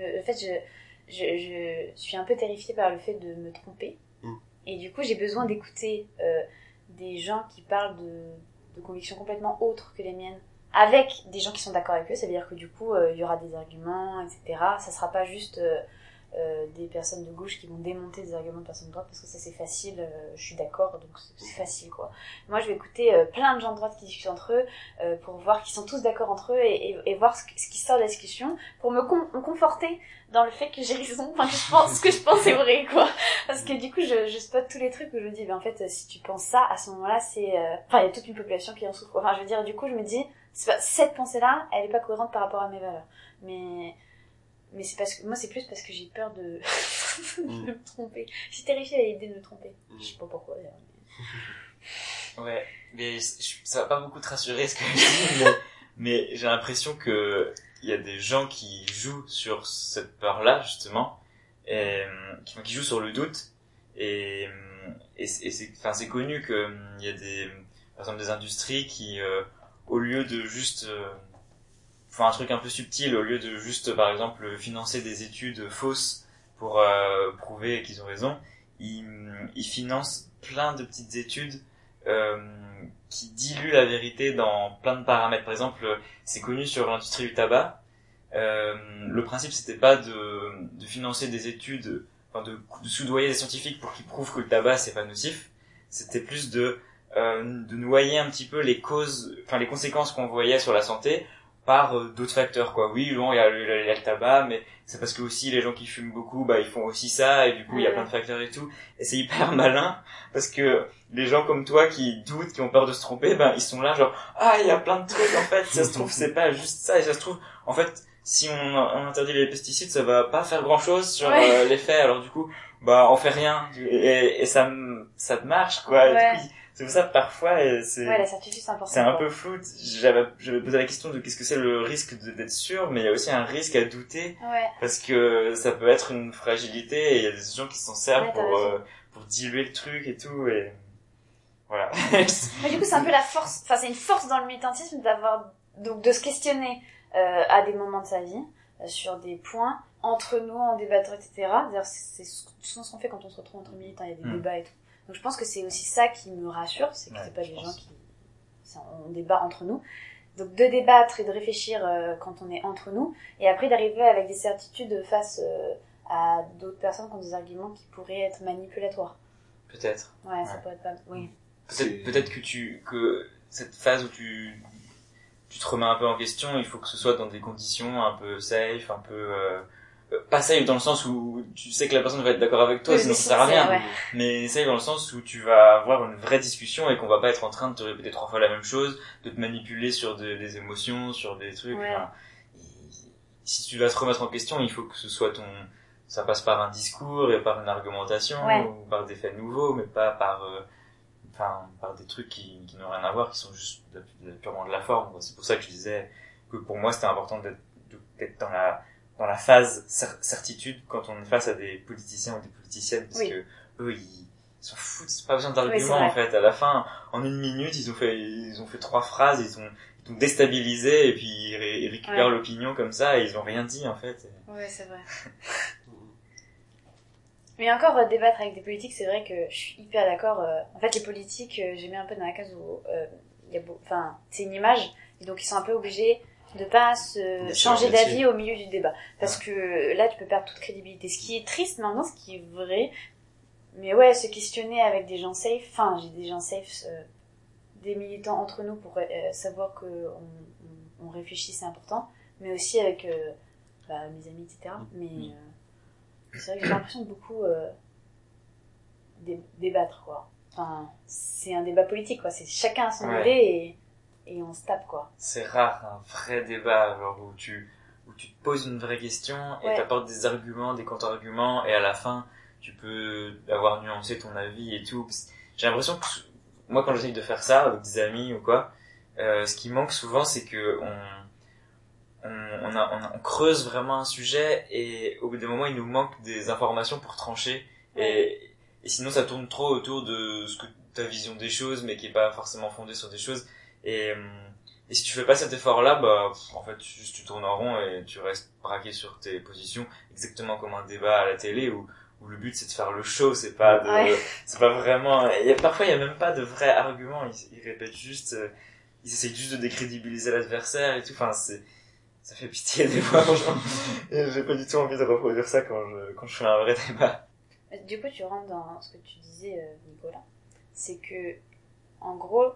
suis un peu terrifiée par le fait de me tromper. Et du coup, j'ai besoin d'écouter des gens qui parlent de convictions complètement autres que les miennes, avec des gens qui sont d'accord avec eux. Ça veut dire que du coup, il y aura des arguments, etc. Ça sera pas juste des personnes de gauche qui vont démonter des arguments de personnes de droite, parce que ça c'est facile, je suis d'accord, donc c'est facile quoi. Moi je vais écouter plein de gens de droite qui discutent entre eux, pour voir qu'ils sont tous d'accord entre eux, et voir ce qui sort de la discussion, pour me conforter dans le fait que j'ai raison, enfin que je pense, ce que je pense est vrai quoi. Parce que du coup je spot tous les trucs où je me dis, en fait si tu penses ça, à ce moment-là c'est... Enfin il y a toute une population qui en souffre. Enfin je veux dire, du coup je me dis, cette pensée-là, elle est pas cohérente par rapport à mes valeurs. Mais c'est parce que, moi c'est plus parce que j'ai peur de me tromper. Je suis terrifiée à l'idée de me tromper. Je sais pas pourquoi d'ailleurs. Ouais, mais ça va pas beaucoup te rassurer ce que je dis, mais j'ai l'impression que il y a des gens qui jouent sur cette peur-là justement, et qui jouent sur le doute, et c'est connu que il y a par exemple des industries qui au lieu de juste font un truc un peu subtil, au lieu de juste par exemple financer des études fausses pour prouver qu'ils ont raison, ils financent plein de petites études qui diluent la vérité dans plein de paramètres. Par exemple, c'est connu sur l'industrie du tabac. Le principe c'était pas de financer des études, enfin de soudoyer des scientifiques pour qu'ils prouvent que le tabac c'est pas nocif. C'était plus de noyer un petit peu les causes, enfin les conséquences qu'on voyait sur la santé par d'autres facteurs quoi. Oui, bon, il y a le tabac, mais c'est parce que aussi les gens qui fument beaucoup, ils font aussi ça, et du coup il y a plein de facteurs et tout. Et c'est hyper malin parce que les gens comme toi qui doutent, qui ont peur de se tromper, ils sont là genre il y a plein de trucs en fait, ça se trouve c'est pas juste ça, et ça se trouve en fait si on interdit les pesticides, ça va pas faire grand chose sur l'effet. Alors du coup on fait rien, et ça marche quoi. Ouais. Du coup, c'est pour ça parfois la certitude c'est important. C'est un peu flou. J'avais posé la question de qu'est-ce que c'est le risque d'être sûr, mais il y a aussi un risque à douter, parce que ça peut être une fragilité, et il y a des gens qui s'en servent pour diluer le truc et tout, et voilà. Mais du coup c'est un peu la force, enfin c'est une force dans le militantisme de se questionner à des moments de sa vie sur des points entre nous, en débattant, etc. D'ailleurs c'est souvent ce qu'on fait quand on se retrouve entre militants, il y a des débats et tout. Donc je pense que c'est aussi ça qui me rassure, c'est que c'est pas des gens on débat entre nous. Donc de débattre et de réfléchir quand on est entre nous, et après d'arriver avec des certitudes face à d'autres personnes qui ont des arguments qui pourraient être manipulatoires. Peut-être. Ouais, ça pourrait être pas... Oui. Peut-être que cette phase où tu te remets un peu en question, il faut que ce soit dans des conditions un peu safe, un peu... pas safe dans le sens où tu sais que la personne va être d'accord avec toi, sinon ça sert à rien. Mais safe dans le sens où tu vas avoir une vraie discussion, et qu'on va pas être en train de te répéter 3 fois la même chose, de te manipuler sur des émotions, sur des trucs. Enfin, si tu vas te remettre en question, il faut que ce soit ça passe par un discours et par une argumentation, ou par des faits nouveaux, mais pas par des trucs qui n'ont rien à voir, qui sont juste purement de la forme. C'est pour ça que je disais que pour moi c'était important d'être dans la phase certitude quand on est face à des politiciens ou des politiciennes, parce que eux ils s'en foutent, c'est pas besoin d'arguments en fait. À la fin, en 1 minute, ils ont fait 3 phrases, ils ont déstabilisé, et puis ils récupèrent l'opinion comme ça, et ils ont rien dit en fait. Ouais, c'est vrai. Mais encore, débattre avec des politiques, c'est vrai que je suis hyper d'accord. En fait, les politiques, j'ai mis un peu dans la case où c'est une image, et donc ils sont un peu obligés de pas se changer d'avis au milieu du débat, parce que là tu peux perdre toute crédibilité, ce qui est triste maintenant, ce qui est vrai. Mais se questionner avec des gens safe, j'ai des gens safe, des militants entre nous, pour savoir que on réfléchit, c'est important, mais aussi avec mes amis, etc. Mais c'est vrai que j'ai l'impression que beaucoup débattre, quoi. Enfin, c'est un débat politique, quoi. C'est chacun a son Ouais. idée et on se tape, quoi. C'est rare un vrai débat, genre où tu te poses une vraie question et Ouais. t'apportes des arguments, des contre-arguments, et à la fin, tu peux avoir nuancé ton avis et tout. J'ai l'impression que, moi, quand j'essaye de faire ça avec des amis ou quoi, ce qui manque souvent, c'est que on creuse vraiment un sujet et au bout d'un moment, il nous manque des informations pour trancher. Et sinon, ça tourne trop autour de ta vision des choses, mais qui est pas forcément fondée sur des choses. Et si tu fais pas cet effort-là, bah, en fait, juste tu tournes en rond et tu restes braqué sur tes positions, exactement comme un débat à la télé où le but c'est de faire le show, c'est pas c'est pas vraiment, parfois il y a même pas de vrais arguments, ils répètent juste, ils essayent juste de décrédibiliser l'adversaire et tout, enfin, ça fait pitié des fois, genre. Et j'ai pas du tout envie de reproduire ça quand je fais un vrai débat. Du coup, tu rentres dans ce que tu disais, Nicolas. C'est que, en gros,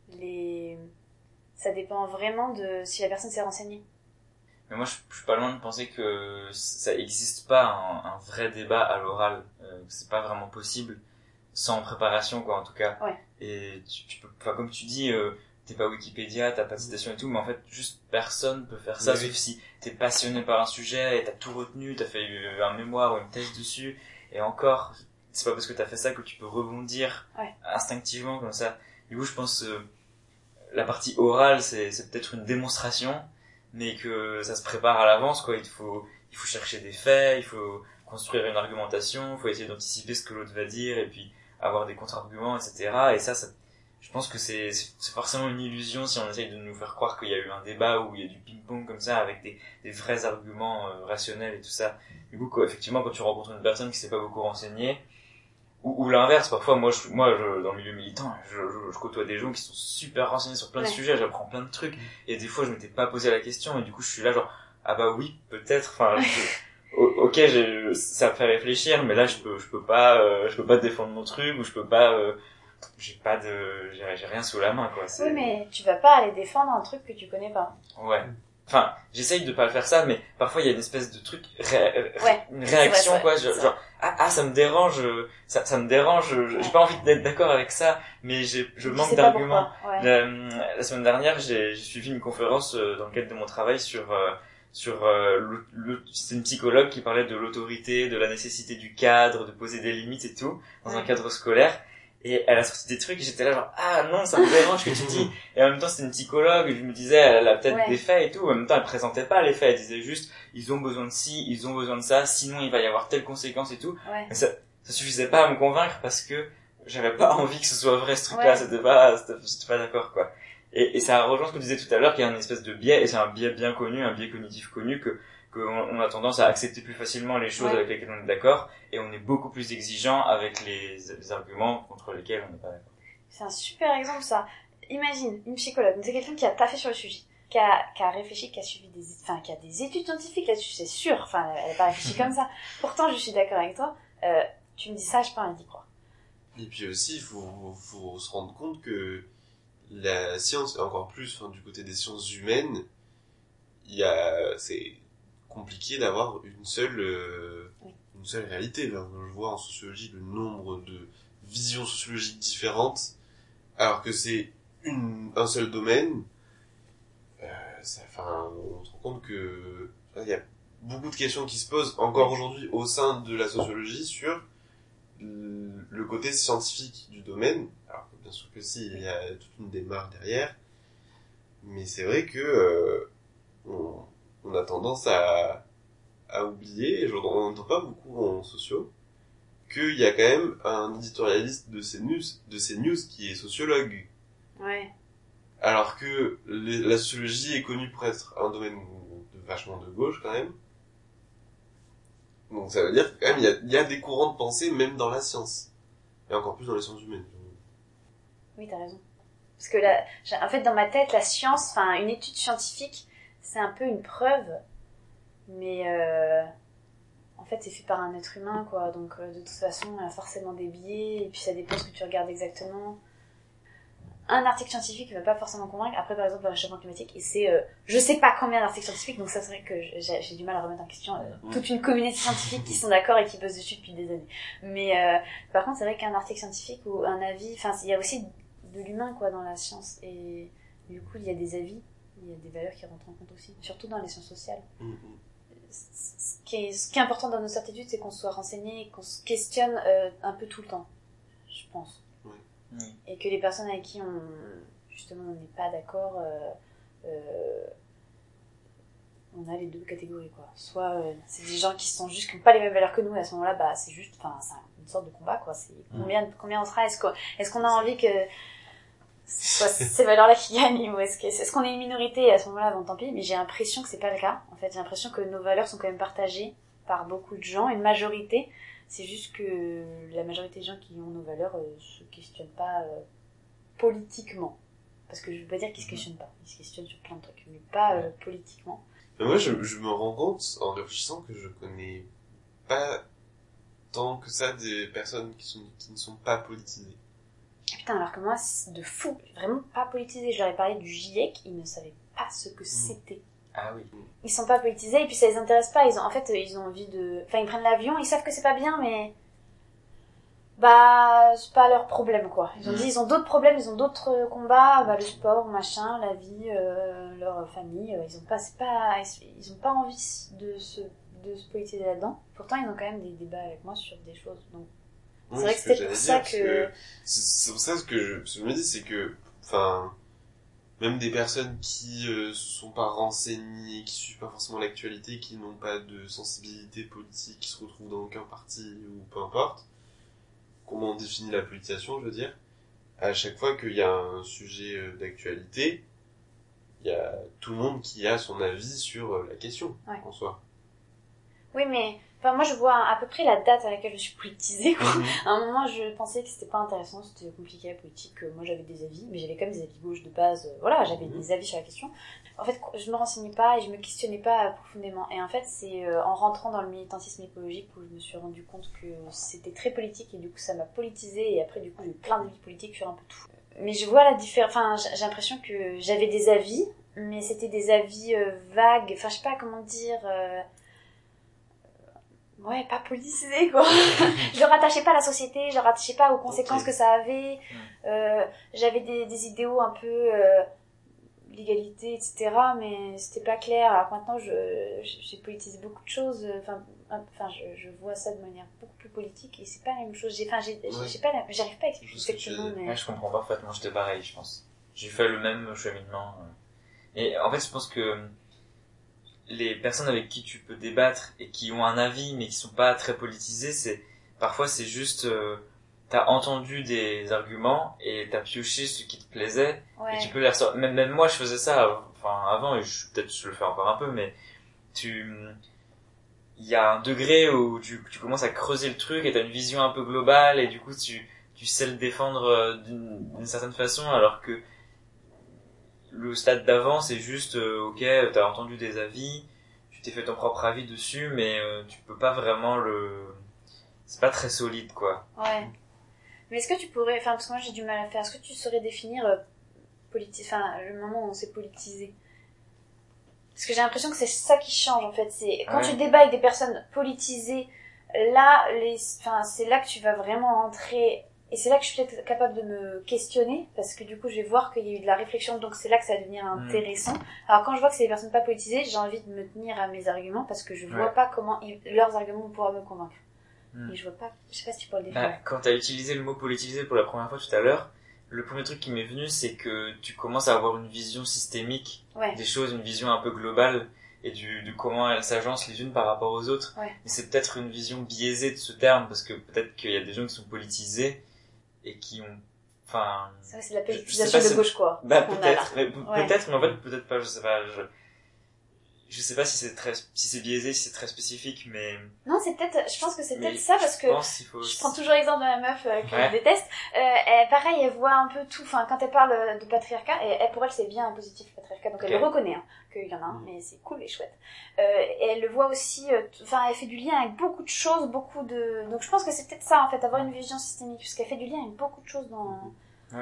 ça dépend vraiment de si la personne s'est renseignée. Mais moi, je suis pas loin de penser que ça existe pas un vrai débat à l'oral. C'est pas vraiment possible sans préparation, quoi, en tout cas. Ouais. Et tu peux, enfin, comme tu dis, t'es pas Wikipédia, t'as pas de citation et tout, mais en fait, juste personne peut faire ça, Oui. sauf si t'es passionné par un sujet et t'as tout retenu, t'as fait un mémoire ou une thèse dessus, et encore, c'est pas parce que t'as fait ça que tu peux rebondir instinctivement comme ça. Du coup, je pense, la partie orale, c'est peut-être une démonstration, mais que ça se prépare à l'avance, quoi. Il faut chercher des faits, il faut construire une argumentation, il faut essayer d'anticiper ce que l'autre va dire, et puis avoir des contre-arguments, etc. Et ça, je pense que c'est forcément une illusion si on essaye de nous faire croire qu'il y a eu un débat où il y a du ping-pong comme ça, avec des vrais arguments rationnels et tout ça. Du coup, effectivement, quand tu rencontres une personne qui s'est pas beaucoup renseignée, ou l'inverse, parfois, moi, dans le milieu militant, je côtoie des gens qui sont super renseignés sur plein de sujets, j'apprends plein de trucs, et des fois, je m'étais pas posé la question, et du coup, je suis là, genre, ah bah oui, peut-être, enfin, ok, ça me fait réfléchir, mais là, je peux pas défendre mon truc, ou je peux pas, j'ai rien sous la main, quoi. Oui, mais tu vas pas aller défendre un truc que tu connais pas. Ouais. Enfin, j'essaye de pas le faire ça, mais parfois il y a une espèce de truc, une réaction, vrai, quoi, genre, ça me dérange, ça me dérange, j'ai pas envie d'être d'accord avec ça, mais je manque d'arguments. La semaine dernière, j'ai suivi une conférence dans le cadre de mon travail sur c'est une psychologue qui parlait de l'autorité, de la nécessité du cadre, de poser des limites et tout, dans un cadre scolaire. Et elle a sorti des trucs et j'étais là genre, ah non, ça me dérange ce que tu dis. Et en même temps, c'était une psychologue, et je me disais, elle a peut-être des faits et tout. En même temps, elle présentait pas les faits, elle disait juste, ils ont besoin de ci, ils ont besoin de ça, sinon il va y avoir telle conséquence et tout. Mais ça suffisait pas à me convaincre parce que j'avais pas envie que ce soit vrai ce truc-là, j'étais pas d'accord, quoi. Et ça rejoint ce que tu disais tout à l'heure, qu'il y a une espèce de biais, et c'est un biais bien connu, un biais cognitif connu, qu'on a tendance à accepter plus facilement les choses avec lesquelles on est d'accord, et on est beaucoup plus exigeant avec les arguments contre lesquels on n'est pas d'accord. C'est un super exemple, ça. Imagine, une psychologue, c'est quelqu'un qui a taffé sur le sujet, qui a réfléchi, qui a suivi qui a des études scientifiques là-dessus, c'est sûr, enfin, elle a pas réfléchi comme ça. Pourtant, je suis d'accord avec toi, tu me dis ça, je pas envie d'y croire. Et puis aussi, il faut se rendre compte que la science, et encore plus, du côté des sciences humaines, c'est compliqué d'avoir une seule réalité. Là, je vois en sociologie le nombre de visions sociologiques différentes, alors que c'est un seul domaine. On se rend compte que il y a beaucoup de questions qui se posent encore aujourd'hui au sein de la sociologie sur le côté scientifique du domaine. Alors bien sûr que si, il y a toute une démarche derrière, mais c'est vrai que on a tendance à oublier, et on n'entend pas beaucoup en sociaux, qu'il y a quand même un éditorialiste de CNews qui est sociologue. Ouais. Alors que la sociologie est connue pour être un domaine vachement de gauche quand même. Donc ça veut dire que quand même il y a des courants de pensée même dans la science. Et encore plus dans les sciences humaines. Oui, t'as raison. Parce que en fait, dans ma tête, la science, une étude scientifique, c'est un peu une preuve, mais en fait, c'est fait par un être humain, quoi. Donc, de toute façon, il y a forcément des biais, et puis ça dépend ce que tu regardes exactement. un article scientifique va pas forcément convaincre. Après, par exemple, le réchauffement climatique, et c'est, je sais pas combien d'articles scientifiques, donc ça serait que j'ai du mal à remettre en question toute une communauté scientifique qui sont d'accord et qui bossent dessus depuis des années. Mais par contre, c'est vrai qu'un article scientifique ou un avis, enfin, il y a aussi de l'humain, quoi, dans la science. Et du coup, il y a des avis, il y a des valeurs qui rentrent en compte aussi, surtout dans les sciences sociales. Ce qui est important dans nos certitudes, c'est qu'on soit renseigné et qu'on se questionne un peu tout le temps, je pense. Et que les personnes avec qui on n'est pas d'accord, on a les deux catégories, quoi. Soit c'est des gens qui sont juste, qui n'ont pas les mêmes valeurs que nous, et à ce moment-là, bah, c'est juste, enfin, c'est une sorte de combat, quoi. C'est combien on sera, est-ce qu'on a envie que ce soit ces valeurs-là qui gagnent, ou est-ce qu'on est une minorité, et à ce moment-là, bon, tant pis, mais j'ai l'impression que c'est pas le cas. En fait, j'ai l'impression que nos valeurs sont quand même partagées par beaucoup de gens, une majorité. C'est juste que la majorité des gens qui ont nos valeurs se questionnent pas politiquement. Parce que je veux pas dire qu'ils se questionnent pas. Ils se questionnent sur plein de trucs, mais pas politiquement. Mais moi, je me rends compte, en réfléchissant, que je connais pas tant que ça des personnes qui ne sont pas politisées. Putain, alors que moi, c'est de fou. Vraiment pas politisé. Je leur ai parlé du GIEC, ils ne savaient pas ce que c'était. Ah oui. Ils sont pas politisés, et puis ça les intéresse pas. En fait, ils ont envie de... Enfin, ils prennent l'avion, ils savent que c'est pas bien, mais... Bah, c'est pas leur problème, quoi. Ils ont dit, ils ont d'autres problèmes, ils ont d'autres combats, bah, le sport, machin, la vie, leur famille, ils ont pas envie de se politiser là-dedans. Pourtant, ils ont quand même des débats avec moi sur des choses, donc... Oui, c'est vrai que c'était pour ça que... C'est pour ça que je me dis, c'est que, enfin, même des personnes qui se sont pas renseignées, qui suivent pas forcément l'actualité, qui n'ont pas de sensibilité politique, qui se retrouvent dans aucun parti ou peu importe, comment on définit la politisation, je veux dire, à chaque fois qu'il y a un sujet d'actualité, il y a tout le monde qui a son avis sur la question, en soi. Oui, mais enfin, moi je vois à peu près la date à laquelle je suis politisée, quoi. À un moment, je pensais que c'était pas intéressant, c'était compliqué la politique. Moi, j'avais des avis, mais j'avais quand même des avis gauche de base. Voilà, j'avais des avis sur la question. En fait, je me renseignais pas et je me questionnais pas profondément. Et en fait, c'est en rentrant dans le militantisme écologique où je me suis rendu compte que c'était très politique et du coup, ça m'a politisée. Et après, du coup, j'ai eu plein d'avis politiques sur un peu tout. Mais je vois la différence. Enfin, j'ai l'impression que j'avais des avis, mais c'était des avis vagues. Enfin, je sais pas comment dire. Ouais, pas politisé, quoi. Je le rattachais pas à la société, je le rattachais pas aux conséquences que ça avait. J'avais des idéaux un peu l'égalité, etc. Mais c'était pas clair. Alors que maintenant, j'ai politisé beaucoup de choses. Enfin, je vois ça de manière beaucoup plus politique et c'est pas la même chose. J'arrive pas à expliquer exactement. Mais... Ouais, je comprends parfaitement. J'étais pareil, je pense. J'ai fait le même cheminement. Et en fait, je pense que les personnes avec qui tu peux débattre et qui ont un avis mais qui sont pas très politisés, parfois c'est juste t'as entendu des arguments et t'as pioché ce qui te plaisait et tu peux les ressortir. Même moi je faisais ça avant et peut-être je le fais encore un peu, mais il y a un degré où tu commences à creuser le truc et t'as une vision un peu globale et du coup tu sais le défendre d'une certaine façon, alors que le stade d'avant, c'est juste, ok, t'as entendu des avis, tu t'es fait ton propre avis dessus, mais tu peux pas vraiment c'est pas très solide, quoi. Ouais. Mais est-ce que tu pourrais, enfin, parce que moi j'ai du mal à faire, est-ce que tu saurais définir le moment où on s'est politisé? Parce que j'ai l'impression que c'est ça qui change, en fait. C'est quand tu débats avec des personnes politisées, là, c'est là que tu vas vraiment entrer. Et c'est là que je suis peut-être capable de me questionner, parce que du coup, je vais voir qu'il y a eu de la réflexion, donc c'est là que ça va devenir intéressant. Alors quand je vois que c'est des personnes pas politisées, j'ai envie de me tenir à mes arguments, parce que je vois pas comment leurs arguments vont pouvoir me convaincre. Et je vois pas, je sais pas si tu pourrais le définir. Quand t'as utilisé le mot politisé pour la première fois tout à l'heure, le premier truc qui m'est venu, c'est que tu commences à avoir une vision systémique des choses, une vision un peu globale, et de comment elles s'agencent les unes par rapport aux autres. Mais c'est peut-être une vision biaisée de ce terme, parce que peut-être qu'il y a des gens qui sont politisés, et qui ont, enfin... Ça, c'est de la politisation de gauche, quoi. Bah, peut-être, mais en fait, peut-être pas, je sais pas, je sais pas si c'est biaisé, si c'est très spécifique, mais... Non, je pense que c'est peut-être ça, parce que je prends toujours l'exemple de la meuf que je déteste. Pareil, elle voit un peu tout, enfin, quand elle parle de patriarcat, pour elle, c'est bien un positif, le patriarcat, donc elle le reconnaît, qu'il y en a un, mais c'est cool et chouette. Et elle le voit aussi, elle fait du lien avec beaucoup de choses, donc je pense que c'est peut-être ça, en fait, avoir une vision systémique, puisqu'elle fait du lien avec beaucoup de choses dans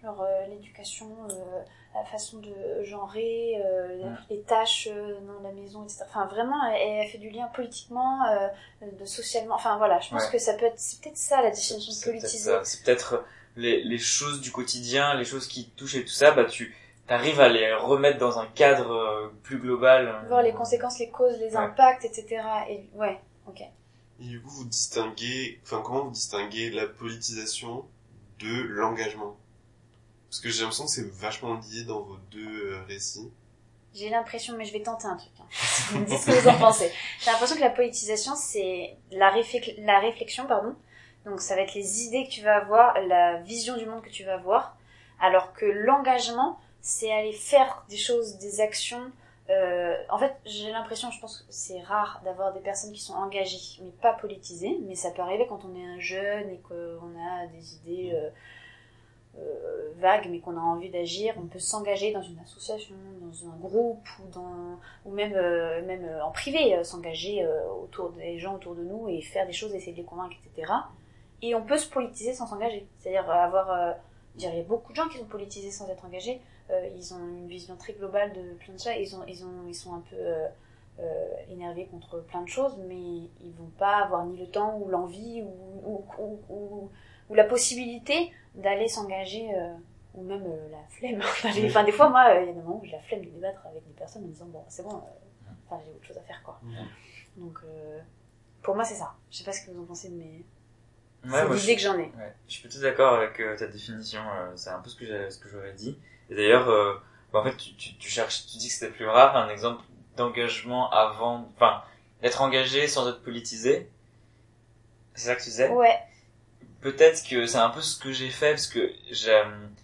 genre l'éducation, la façon de genrer, les tâches dans la maison, etc. Enfin, vraiment, elle fait du lien politiquement, de socialement. Enfin, voilà, je pense que ça peut être, c'est peut-être ça la définition de politiser. C'est peut-être les choses du quotidien, les choses qui te touchent et tout ça, bah tu arrives à les remettre dans un cadre plus global. Voir les conséquences, les causes, les impacts, etc. Et ouais, ok. Et du coup, comment vous distinguez la politisation de l'engagement? Parce que j'ai l'impression que c'est vachement lié dans vos deux récits. J'ai l'impression, mais je vais tenter un truc. Vous me dites ce que vous en pensez. J'ai l'impression que la politisation, c'est la réflexion, pardon. Donc ça va être les idées que tu vas avoir, la vision du monde que tu vas avoir. Alors que l'engagement, c'est aller faire des choses, des actions. En fait, j'ai l'impression, je pense que c'est rare d'avoir des personnes qui sont engagées, mais pas politisées. Mais ça peut arriver quand on est un jeune et qu'on a des idées vagues, mais qu'on a envie d'agir. On peut s'engager dans une association, dans un groupe, ou même en privé, s'engager autour des gens autour de nous et faire des choses, essayer de les convaincre, etc. Et on peut se politiser sans s'engager. C'est-à-dire il y a beaucoup de gens qui sont politisés sans être engagés. Ils ont une vision très globale de plein de choses. Ils sont un peu énervés contre plein de choses, mais ils vont pas avoir ni le temps ou l'envie ou la possibilité d'aller s'engager ou même la flemme. Enfin, des fois, moi, il y a des moments où j'ai la flemme de débattre avec des personnes en me disant bon, c'est bon, j'ai autre chose à faire, quoi. Donc, pour moi, c'est ça. Je sais pas ce que vous en pensez, mais c'est l'idée que j'en ai. Ouais. Je suis plutôt d'accord avec ta définition. C'est un peu ce que j'aurais dit. Et d'ailleurs, en fait, tu dis que c'était plus rare, un exemple d'engagement d'être engagé sans être politisé. C'est ça que tu disais? Ouais. Peut-être que c'est un peu ce que j'ai fait, parce que ça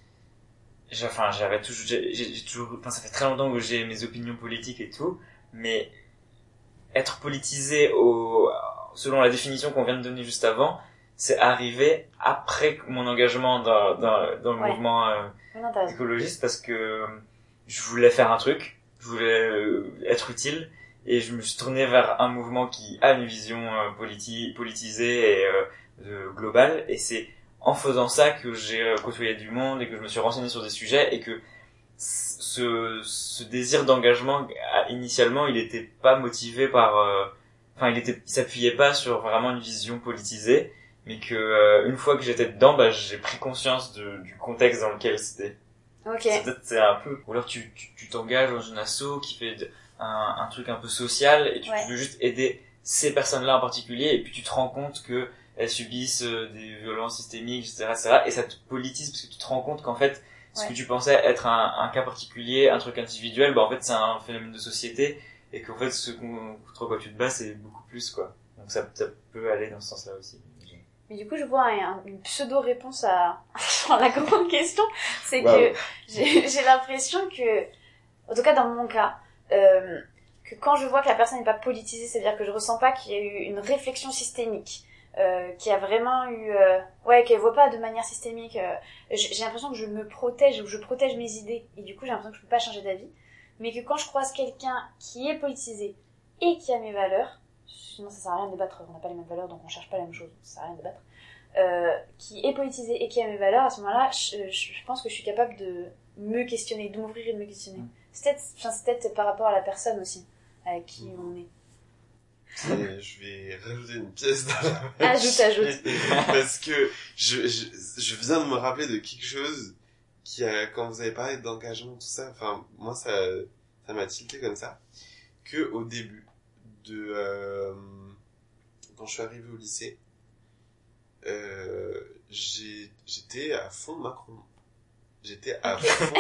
fait très longtemps que j'ai mes opinions politiques et tout, mais être politisé selon la définition qu'on vient de donner juste avant, c'est arrivé après mon engagement dans le mouvement écologiste, parce que je voulais faire un truc, je voulais être utile, et je me suis tourné vers un mouvement qui a une vision politisée et globale, et c'est en faisant ça que j'ai côtoyé du monde et que je me suis renseigné sur des sujets, et que ce désir d'engagement, initialement, il était pas motivé par il s'appuyait pas sur vraiment une vision politisée, mais que une fois que j'étais dedans, j'ai pris conscience du contexte dans lequel c'était. Ok. C'est un peu, ou alors tu t'engages dans une asso qui fait un truc un peu social, et tu veux juste aider ces personnes-là en particulier, et puis tu te rends compte que elles subissent des violences systémiques, etc., et ça te politise, parce que tu te rends compte qu'en fait, ce que tu pensais être un cas particulier, un truc individuel, en fait, c'est un phénomène de société, et qu'en fait, ce contre quoi tu te bats, c'est beaucoup plus, quoi. Donc ça peut aller dans ce sens-là aussi. Mais du coup, je vois une pseudo-réponse à la grande question. C'est que j'ai l'impression que, en tout cas dans mon cas, que quand je vois que la personne n'est pas politisée, c'est-à-dire que je ressens pas qu'il y a eu une réflexion systémique, qui a vraiment eu qu'elle voit pas de manière systémique, j'ai l'impression que je me protège, ou je protège mes idées, et du coup j'ai l'impression que je peux pas changer d'avis, mais que quand je croise quelqu'un qui est politisé et qui a mes valeurs, sinon ça sert à rien de débattre, on n'a pas les mêmes valeurs, donc on cherche pas la même chose, ça sert à rien de débattre, qui est politisé et qui a mes valeurs, à ce moment-là je pense que je suis capable de me questionner, de m'ouvrir et de me questionner. C'est peut-être par rapport à la personne aussi avec qui on est. Et je vais rajouter une pièce dans la Ajoute. Parce que je viens de me rappeler de quelque chose quand vous avez parlé d'engagement, tout ça, enfin, moi, ça m'a tilté comme ça, que au début quand je suis arrivé au lycée, j'étais à fond Macron. J'étais à fond.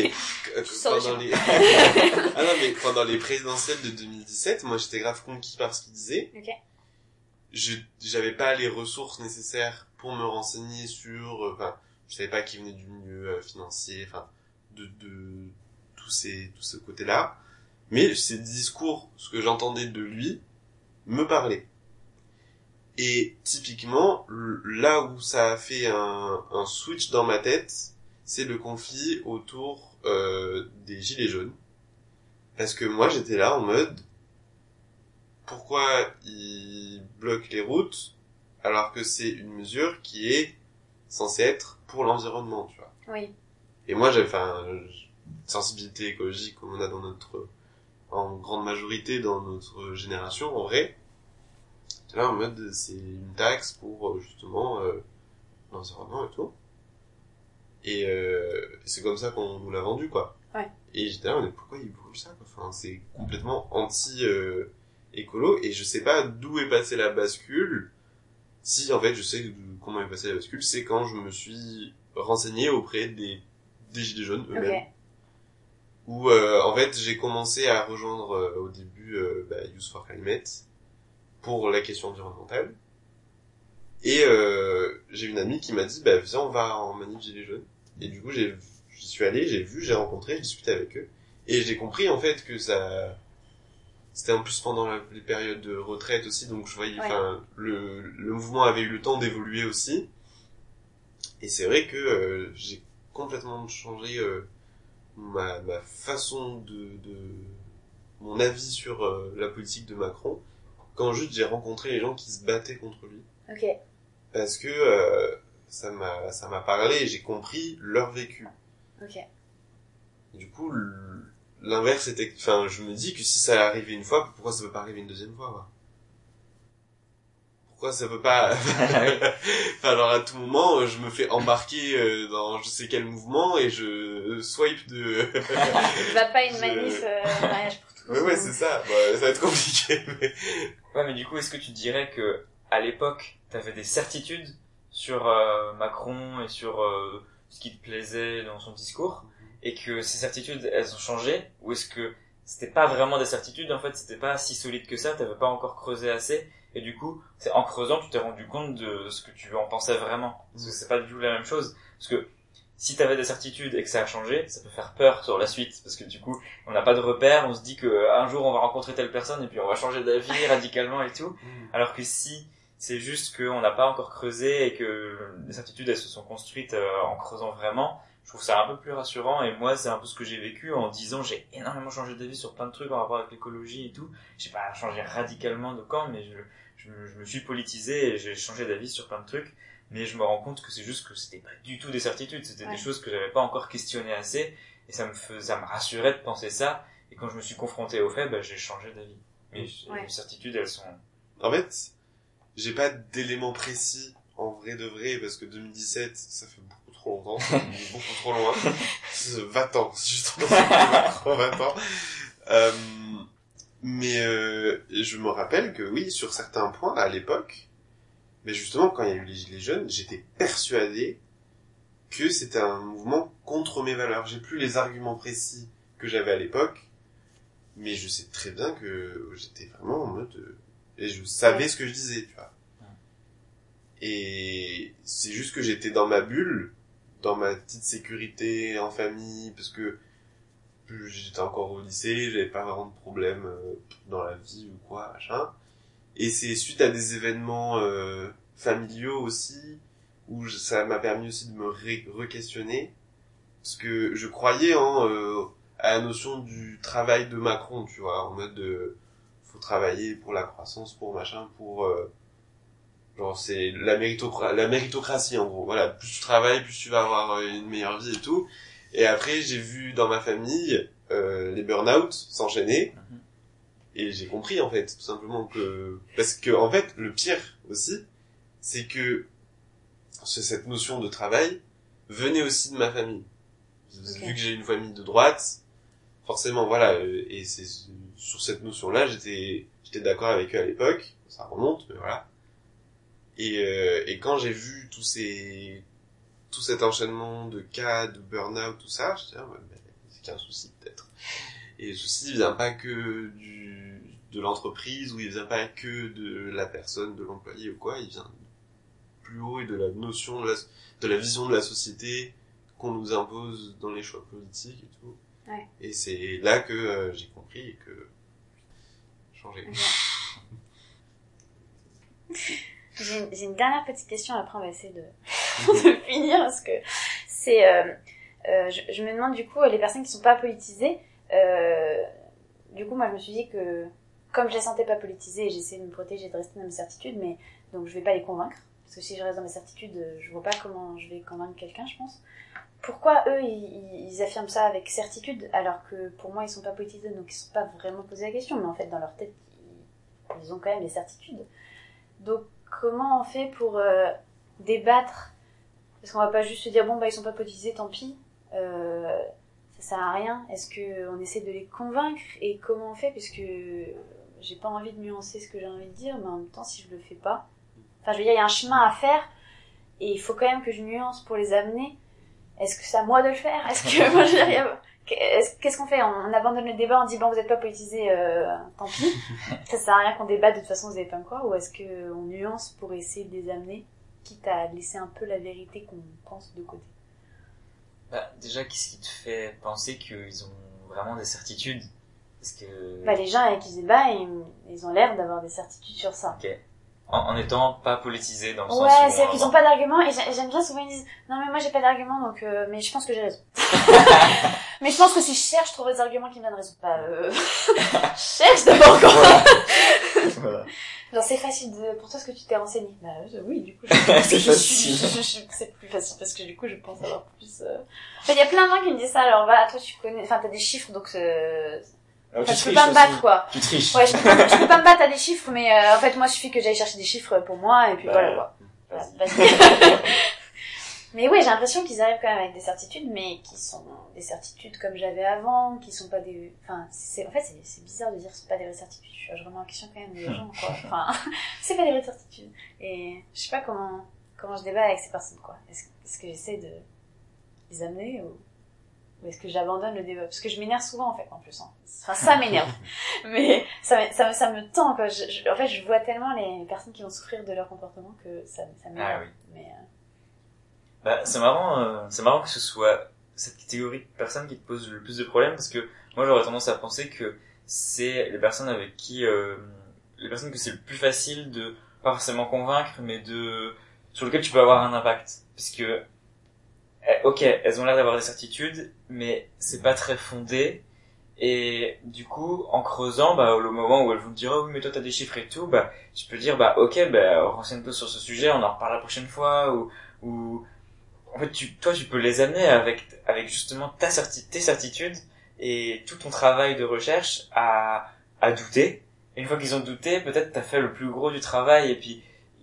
Pendant les présidentielles de 2017, moi j'étais grave conquis par ce qu'il disait. Okay. J'avais pas les ressources nécessaires pour me renseigner sur, je savais pas qu'il venait du milieu financier, de tout ce côté-là. Mais ces discours, ce que j'entendais de lui, me parlaient. Et typiquement, là où ça a fait un switch dans ma tête, c'est le conflit autour des gilets jaunes. Parce que moi, j'étais là en mode, pourquoi ils bloquent les routes alors que c'est une mesure qui est censée être pour l'environnement, tu vois. Oui. Et moi, j'avais, sensibilité écologique comme on a en grande majorité dans notre génération, en vrai. C'est là en mode, c'est une taxe pour, justement, l'environnement et tout. Et c'est comme ça qu'on nous l'a vendu, quoi. Ouais. Et j'étais là, mais pourquoi ils brûlent ça, quoi? Enfin, c'est complètement anti-écolo, et je sais pas d'où est passée la bascule. Si, en fait, je sais comment est passée la bascule, c'est quand je me suis renseigné auprès des Gilets jaunes eux-mêmes. Ok. Où, en fait, j'ai commencé à rejoindre au début Youth for Climate pour la question environnementale. Et j'ai une amie qui m'a dit, viens, on va en manif Gilets jaunes. Et du coup, j'y suis allé, j'ai rencontré, j'ai discuté avec eux. Et j'ai compris, en fait, que c'était en plus pendant les périodes de retraite aussi, donc je voyais, le mouvement avait eu le temps d'évoluer aussi. Et c'est vrai que j'ai complètement changé ma façon mon avis sur la politique de Macron quand juste j'ai rencontré les gens qui se battaient contre lui. Ok. Parce que ça m'a parlé et j'ai compris leur vécu. Ok. Et du coup, l'inverse était, je me dis que si ça arrivait une fois, pourquoi ça peut pas arriver une deuxième fois, quoi? Pourquoi ça peut pas, alors à tout moment, je me fais embarquer dans je sais quel mouvement et je swipe de... Je va pas une manif, mariage pour tous. Ouais, c'est ça. Ça va être compliqué, mais... Ouais, mais du coup, est-ce que tu dirais que, à l'époque, t'avais des certitudes sur Macron et sur ce qui te plaisait dans son discours, et que ces certitudes, elles ont changé, ou est-ce que c'était pas vraiment des certitudes, en fait, c'était pas si solide que ça, t'avais pas encore creusé assez, et du coup, c'est en creusant, tu t'es rendu compte de ce que tu en pensais vraiment. Parce que c'est pas du tout la même chose. Parce que si t'avais des certitudes et que ça a changé, ça peut faire peur sur la suite. Parce que du coup, on n'a pas de repères, on se dit que un jour on va rencontrer telle personne et puis on va changer d'avis radicalement et tout. Alors que si c'est juste qu'on n'a pas encore creusé et que les certitudes elles se sont construites en creusant vraiment, je trouve ça un peu plus rassurant. Et moi, c'est un peu ce que j'ai vécu en 10 ans. J'ai énormément changé d'avis sur plein de trucs en rapport avec l'écologie et tout. J'ai pas changé radicalement de camp, mais je me suis politisé et j'ai changé d'avis sur plein de trucs. Mais je me rends compte que c'est juste que c'était pas du tout des certitudes. C'était des choses que j'avais pas encore questionnées assez. Et ça me rassurait de penser ça. Et quand je me suis confronté aux faits, j'ai changé d'avis. Mais les certitudes, elles sont... En fait, j'ai pas d'éléments précis en vrai de vrai, parce que 2017, ça fait beaucoup trop longtemps, beaucoup trop loin. 20 ans, si je trouve Macron 20 ans. Mais je me rappelle que oui, sur certains points, à l'époque, mais justement, quand il y a eu les Gilets jaunes, j'étais persuadé que c'était un mouvement contre mes valeurs. J'ai plus les arguments précis que j'avais à l'époque, mais je sais très bien que j'étais vraiment en mode... et je savais ce que je disais, tu vois. Et c'est juste que j'étais dans ma bulle, dans ma petite sécurité en famille, parce que j'étais encore au lycée, j'avais pas vraiment de problème dans la vie ou quoi, machin. Et c'est suite à des événements familiaux aussi, où ça m'a permis aussi de me re-questionner, parce que je croyais à la notion du travail de Macron, tu vois, en mode faut travailler pour la croissance, pour machin, pour genre c'est la méritocratie en gros. Voilà, plus tu travailles, plus tu vas avoir une meilleure vie et tout. Et après j'ai vu dans ma famille les burn-out s'enchaîner. Et j'ai compris, en fait, tout simplement que... Parce que, en fait, le pire aussi, c'est que cette notion de travail venait aussi de ma famille. Okay. Vu que j'ai une famille de droite, forcément, voilà, et c'est sur cette notion-là, j'étais d'accord avec eux à l'époque, ça remonte, mais voilà. Et quand j'ai vu tout cet enchaînement de cas, de burn-out, tout ça, je me disais, c'est qu'il y a un souci, peut-être. Et le souci, il vient pas que de l'entreprise, ou il vient pas que de la personne, de l'employé ou quoi, il vient plus haut et de la notion, de la vision de la société qu'on nous impose dans les choix politiques et tout. Ouais. Et c'est là que j'ai compris et que changer. J'ai une dernière petite question, après on va essayer de finir, parce que c'est... je me demande du coup, les personnes qui sont pas politisées, du coup moi je me suis dit que comme je les sentais pas politisées, j'essayais de me protéger, de rester dans mes certitudes, mais donc je vais pas les convaincre, parce que si je reste dans mes certitudes, je vois pas comment je vais convaincre quelqu'un, je pense. pourquoi eux ils affirment ça avec certitude alors que pour moi ils sont pas politisés donc ils sont pas vraiment posé la question mais en fait dans leur tête ils ont quand même des certitudes. Donc comment on fait pour débattre parce qu'on va pas juste se dire bon bah ils sont pas politisés tant pis ça sert à rien. Est-ce que on essaie de les convaincre et comment on fait puisque j'ai pas envie de nuancer ce que j'ai envie de dire mais en même temps si je le fais pas enfin je veux dire il y a un chemin à faire et il faut quand même que je nuance pour les amener. Est-ce que c'est à moi de le faire? Est-ce que moi qu'est-ce qu'on fait? On abandonne le débat, on dit bon vous êtes pas politisé, tant pis. Ça sert à rien qu'on débatte de toute façon vous avez pas quoi. Ou est-ce que on nuance pour essayer de les amener, quitte à laisser un peu la vérité qu'on pense de côté? Bah déjà qu'est-ce qui te fait penser qu'ils ont vraiment des certitudes? Parce que les gens avec qui je débat ils ont l'air d'avoir des certitudes sur ça. Ok. En étant pas politisés dans le sens où... Ouais, c'est qu'ils ont pas d'argument, et j'aime bien souvent ils disent, non mais moi j'ai pas d'argument donc, mais je pense que j'ai raison. Mais je pense que si je cherche, je trouverai des arguments qui me donnent raison. Cherche d'abord quoi. Voilà. Genre c'est facile pour toi ce que tu t'es renseigné. Bah oui, du coup c'est facile. C'est plus facile parce que du coup je pense avoir plus... Enfin, il y a plein de gens qui me disent ça, alors voilà, toi tu connais, enfin t'as des chiffres donc Enfin, je peux pas me battre quoi. Tu triches. Ouais, je peux pas me battre à des chiffres mais en fait moi il suffit que j'aille chercher des chiffres pour moi et puis voilà quoi. Vas-y. Mais oui, j'ai l'impression qu'ils arrivent quand même avec des certitudes mais qui sont des certitudes comme j'avais avant, qui sont pas des en fait c'est bizarre de dire c'est pas des vraies certitudes. Je remets en question quand même les gens quoi. Enfin, c'est pas des vraies certitudes. Et je sais pas comment je débat avec ces personnes quoi. Est-ce que j'essaie de les amener ou est-ce que j'abandonne le débat? Parce que je m'énerve souvent, en fait, en plus. Hein. Enfin, ça m'énerve. Mais ça me tend, quoi. En fait, je vois tellement les personnes qui vont souffrir de leur comportement que ça m'énerve. Ah oui. Mais, Bah, c'est marrant que ce soit cette catégorie de personnes qui te pose le plus de problèmes parce que moi, j'aurais tendance à penser que c'est les personnes avec qui, les personnes que c'est le plus facile de pas forcément convaincre, mais sur lequel tu peux avoir un impact. Parce que, ok, elles ont l'air d'avoir des certitudes, mais c'est pas très fondé. Et du coup, en creusant, bah, au moment où elles vont te dire, oh oui, mais toi t'as des chiffres et tout, bah, tu peux dire, bah, ok, bah, renseigne-toi sur ce sujet, on en reparle la prochaine fois, ou, en fait, toi, tu peux les amener avec justement tes certitudes et tout ton travail de recherche à douter. Et une fois qu'ils ont douté, peut-être t'as fait le plus gros du travail et puis,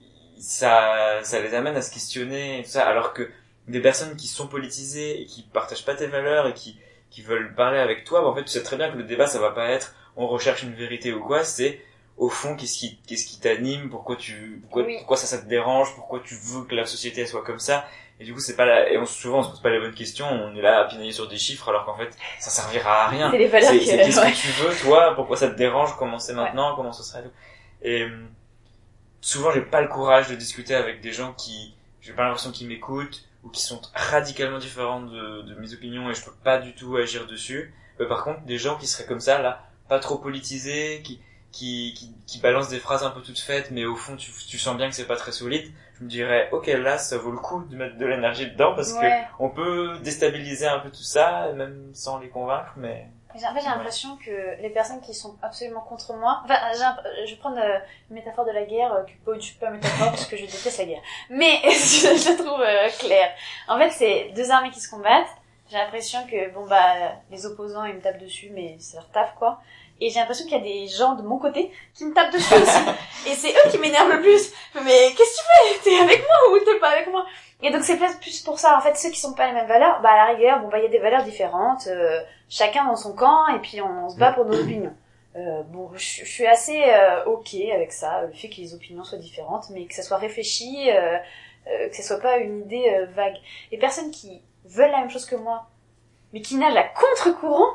ça les amène à se questionner et tout ça, alors que des personnes qui sont politisées et qui partagent pas tes valeurs et qui veulent parler avec toi, bah en fait tu sais très bien que le débat ça va pas être on recherche une vérité ou quoi, c'est au fond qu'est-ce qui t'anime, pourquoi ça te dérange, pourquoi tu veux que la société elle soit comme ça. Et du coup c'est pas souvent on se pose pas les bonnes questions, on est là à pinailler sur des chiffres alors qu'en fait ça servira à rien. C'est les valeurs c'est qu'est-ce que tu veux toi, pourquoi ça te dérange, comment c'est maintenant, comment ce sera tout. Et souvent j'ai pas le courage de discuter avec des gens j'ai pas l'impression qu'ils m'écoutent ou qui sont radicalement différents de mes opinions et je peux pas du tout agir dessus. Par contre, des gens qui seraient comme ça, là, pas trop politisés, qui balancent des phrases un peu toutes faites, mais au fond, tu sens bien que c'est pas très solide, je me dirais, ok, là, ça vaut le coup de mettre de l'énergie dedans parce que on peut déstabiliser un peu tout ça, même sans les convaincre, mais... En fait, j'ai l'impression que les personnes qui sont absolument contre moi... Enfin, je vais prendre une métaphore de la guerre, qui peut être pas une métaphore parce que je déteste la guerre. Mais je la trouve claire. En fait, c'est deux armées qui se combattent. J'ai l'impression que, les opposants, ils me tapent dessus, mais c'est leur taf, quoi. Et j'ai l'impression qu'il y a des gens de mon côté qui me tapent dessus aussi. Et c'est eux qui m'énervent le plus. Mais qu'est-ce que tu fais? T'es avec moi ou t'es pas avec moi? Et donc c'est plus pour ça, en fait, ceux qui sont pas les mêmes valeurs, à la rigueur, il y a des valeurs différentes, chacun dans son camp, et puis on se bat pour nos opinions. Je suis assez ok avec ça, le fait que les opinions soient différentes, mais que ça soit réfléchi, que ça soit pas une idée vague. Les personnes qui veulent la même chose que moi, mais qui nagent à contre-courant,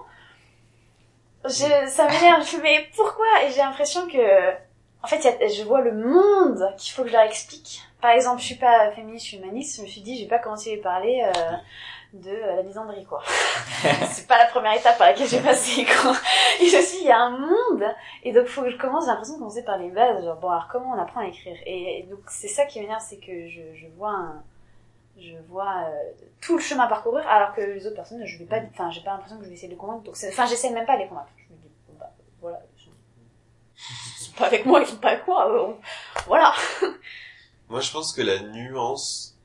ça m'énerve, mais pourquoi? Et j'ai l'impression que, en fait, je vois le monde qu'il faut que je leur explique. Par exemple, je suis pas féministe, je suis humaniste, je me suis dit, je vais pas commencer à parler de la misandrie, quoi. C'est pas la première étape par laquelle j'ai passé, quoi. Et aussi, il y a un monde, et donc faut que je commence, j'ai l'impression de commencer par les bases, genre, alors comment on apprend à écrire? Et donc, c'est ça qui m'énerve, c'est que je vois tout le chemin à parcourir, alors que les autres personnes, j'ai pas l'impression que je vais essayer de les convaincre, donc j'essaie même pas de les convaincre. Je me dis, voilà, ils sont pas avec moi, ils sont pas avec moi, voilà. Moi, je pense que la nuance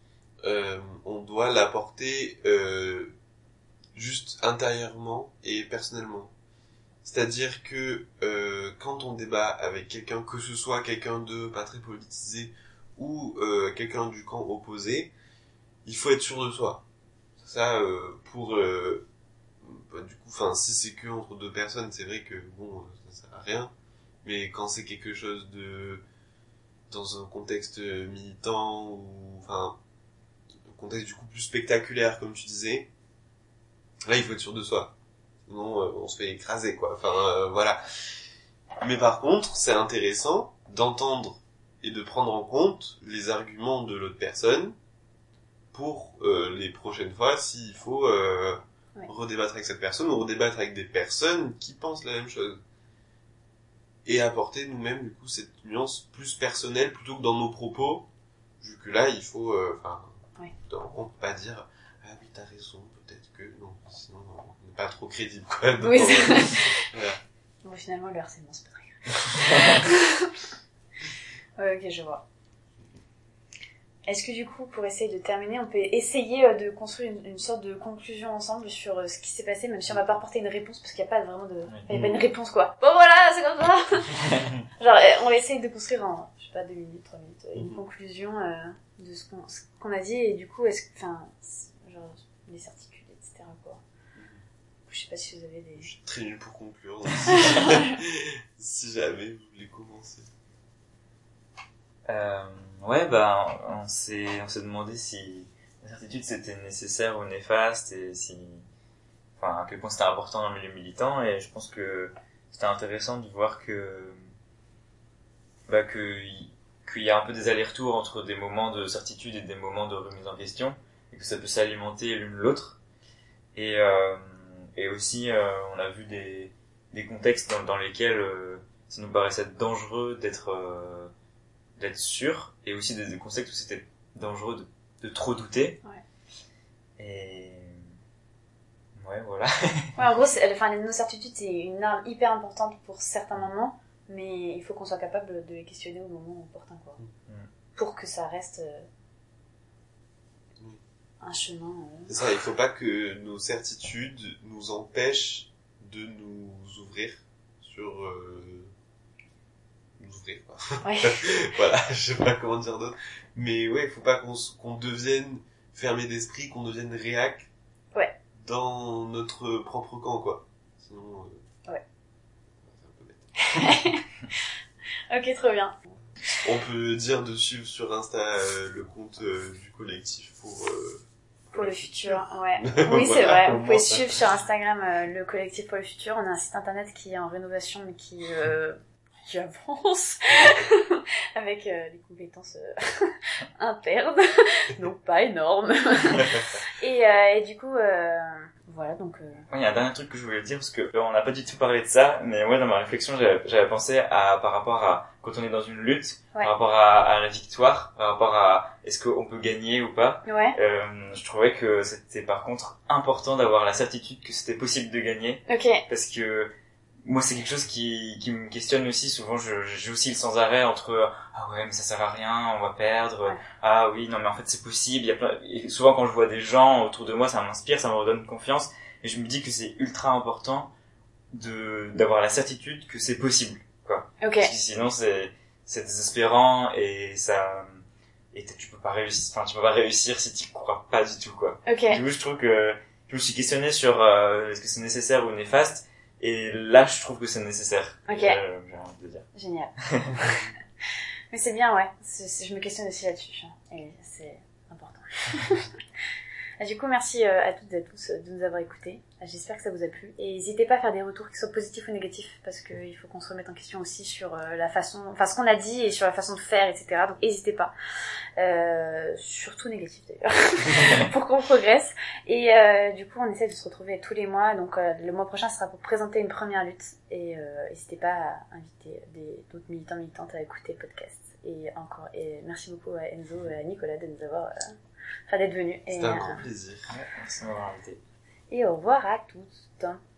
on doit l'apporter juste intérieurement et personnellement. C'est-à-dire que quand on débat avec quelqu'un, que ce soit quelqu'un de pas très politisé ou quelqu'un du camp opposé, il faut être sûr de soi. Ça, pour du coup, enfin, si c'est que entre deux personnes, c'est vrai que bon, ça sert à rien. Mais quand c'est quelque chose de dans un contexte militant ou enfin un contexte du coup plus spectaculaire, comme tu disais, là, il faut être sûr de soi. Sinon, on se fait écraser, quoi. Enfin, voilà. Mais par contre, c'est intéressant d'entendre et de prendre en compte les arguments de l'autre personne pour les prochaines fois, s'il faut redébattre avec cette personne ou redébattre avec des personnes qui pensent la même chose. Et apporter nous-mêmes, du coup, cette nuance plus personnelle plutôt que dans nos propos, vu que là, il faut... on peut pas dire « Ah oui, t'as raison, peut-être que... » Non, sinon, on n'est pas trop crédible, quoi. Donc, oui, c'est vrai. Voilà. Bon, finalement, le harcèlement, c'est pas très grave. Ouais, ok, je vois. Est-ce que du coup, pour essayer de terminer, on peut essayer de construire une sorte de conclusion ensemble sur ce qui s'est passé, même si on va pas apporter une réponse, parce qu'il n'y a pas vraiment de... Il n'y a pas une réponse, quoi. Bon, voilà, c'est comme ça. Genre, on va essayer de construire en, je sais pas, 2 minutes, 3 minutes, une conclusion de ce qu'on a dit, et du coup, enfin, genre, les certitudes, etc., quoi. Je sais pas si vous avez des... Je suis très nul pour conclure, donc si jamais vous voulez commencer. Ouais, bah, on s'est demandé si la certitude c'était nécessaire ou néfaste et enfin, à quel point c'était important dans le milieu militant, et je pense que c'était intéressant de voir qu'il y a un peu des allers-retours entre des moments de certitude et des moments de remise en question, et que ça peut s'alimenter l'une l'autre. Et aussi, on a vu des contextes dans lesquels ça nous paraissait dangereux d'être sûr, et aussi des contextes où c'était dangereux de trop douter. Ouais. Et ouais, voilà. Ouais, en gros, nos certitudes, c'est une arme hyper importante pour certains moments, mais il faut qu'on soit capable de les questionner au moment opportun, quoi. Pour que ça reste un chemin. C'est ça, il faut pas que nos certitudes nous empêchent de nous ouvrir sur... nous ouvrir, quoi. Ouais. Voilà, je sais pas comment dire d'autre. Mais ouais, il faut pas qu'on devienne fermé d'esprit, qu'on devienne réac dans notre propre camp, quoi. Sinon, ouais. C'est un peu bête. Ok, trop bien. On peut dire de suivre sur Insta le compte du collectif pour le futur, ouais. Oui, c'est vrai. Vous pouvez suivre sur Instagram le collectif pour le futur. On a un site internet qui est en rénovation, mais qui avance avec des compétences internes, donc pas énormes. et du coup, voilà, donc... Il y a un dernier truc que je voulais dire, parce que on n'a pas du tout parlé de ça, mais ouais, dans ma réflexion, j'avais pensé par rapport à quand on est dans une lutte, par rapport à la victoire, par rapport à est-ce qu'on peut gagner ou pas. Ouais. Je trouvais que c'était par contre important d'avoir la certitude que c'était possible de gagner. Ok. Parce que moi, c'est quelque chose qui me questionne aussi. Souvent, j'ai aussi le sans arrêt entre ah ouais, mais ça sert à rien, on va perdre. Ouais. Ah oui, non mais en fait c'est possible. Il y a et souvent quand je vois des gens autour de moi, ça m'inspire, ça me redonne confiance, et je me dis que c'est ultra important d'avoir la certitude que c'est possible, quoi. Okay. Parce que sinon c'est désespérant, et tu peux pas réussir si tu crois pas du tout, quoi. Okay. Du coup, je trouve que je me suis questionné sur est-ce que c'est nécessaire ou néfaste. Et là, je trouve que c'est nécessaire. Ok. J'ai envie de dire. Génial. Mais c'est bien, ouais. Je me questionne aussi là-dessus. Et c'est important. Du coup, merci à toutes et à tous de nous avoir écoutés. J'espère que ça vous a plu. Et n'hésitez pas à faire des retours qui soient positifs ou négatifs, parce qu'il faut qu'on se remette en question aussi sur la façon, enfin ce qu'on a dit et sur la façon de faire, etc. Donc n'hésitez pas. Surtout négatif d'ailleurs, pour qu'on progresse. Et du coup, on essaie de se retrouver tous les mois. Donc le mois prochain sera pour présenter une première lutte. Et n'hésitez pas à inviter d'autres militants, militantes à écouter le podcast. Et merci beaucoup à Enzo et à Nicolas de nous avoir d'être venus. C'était un grand plaisir. Ouais, merci de m'avoir invité. Et au revoir à tous.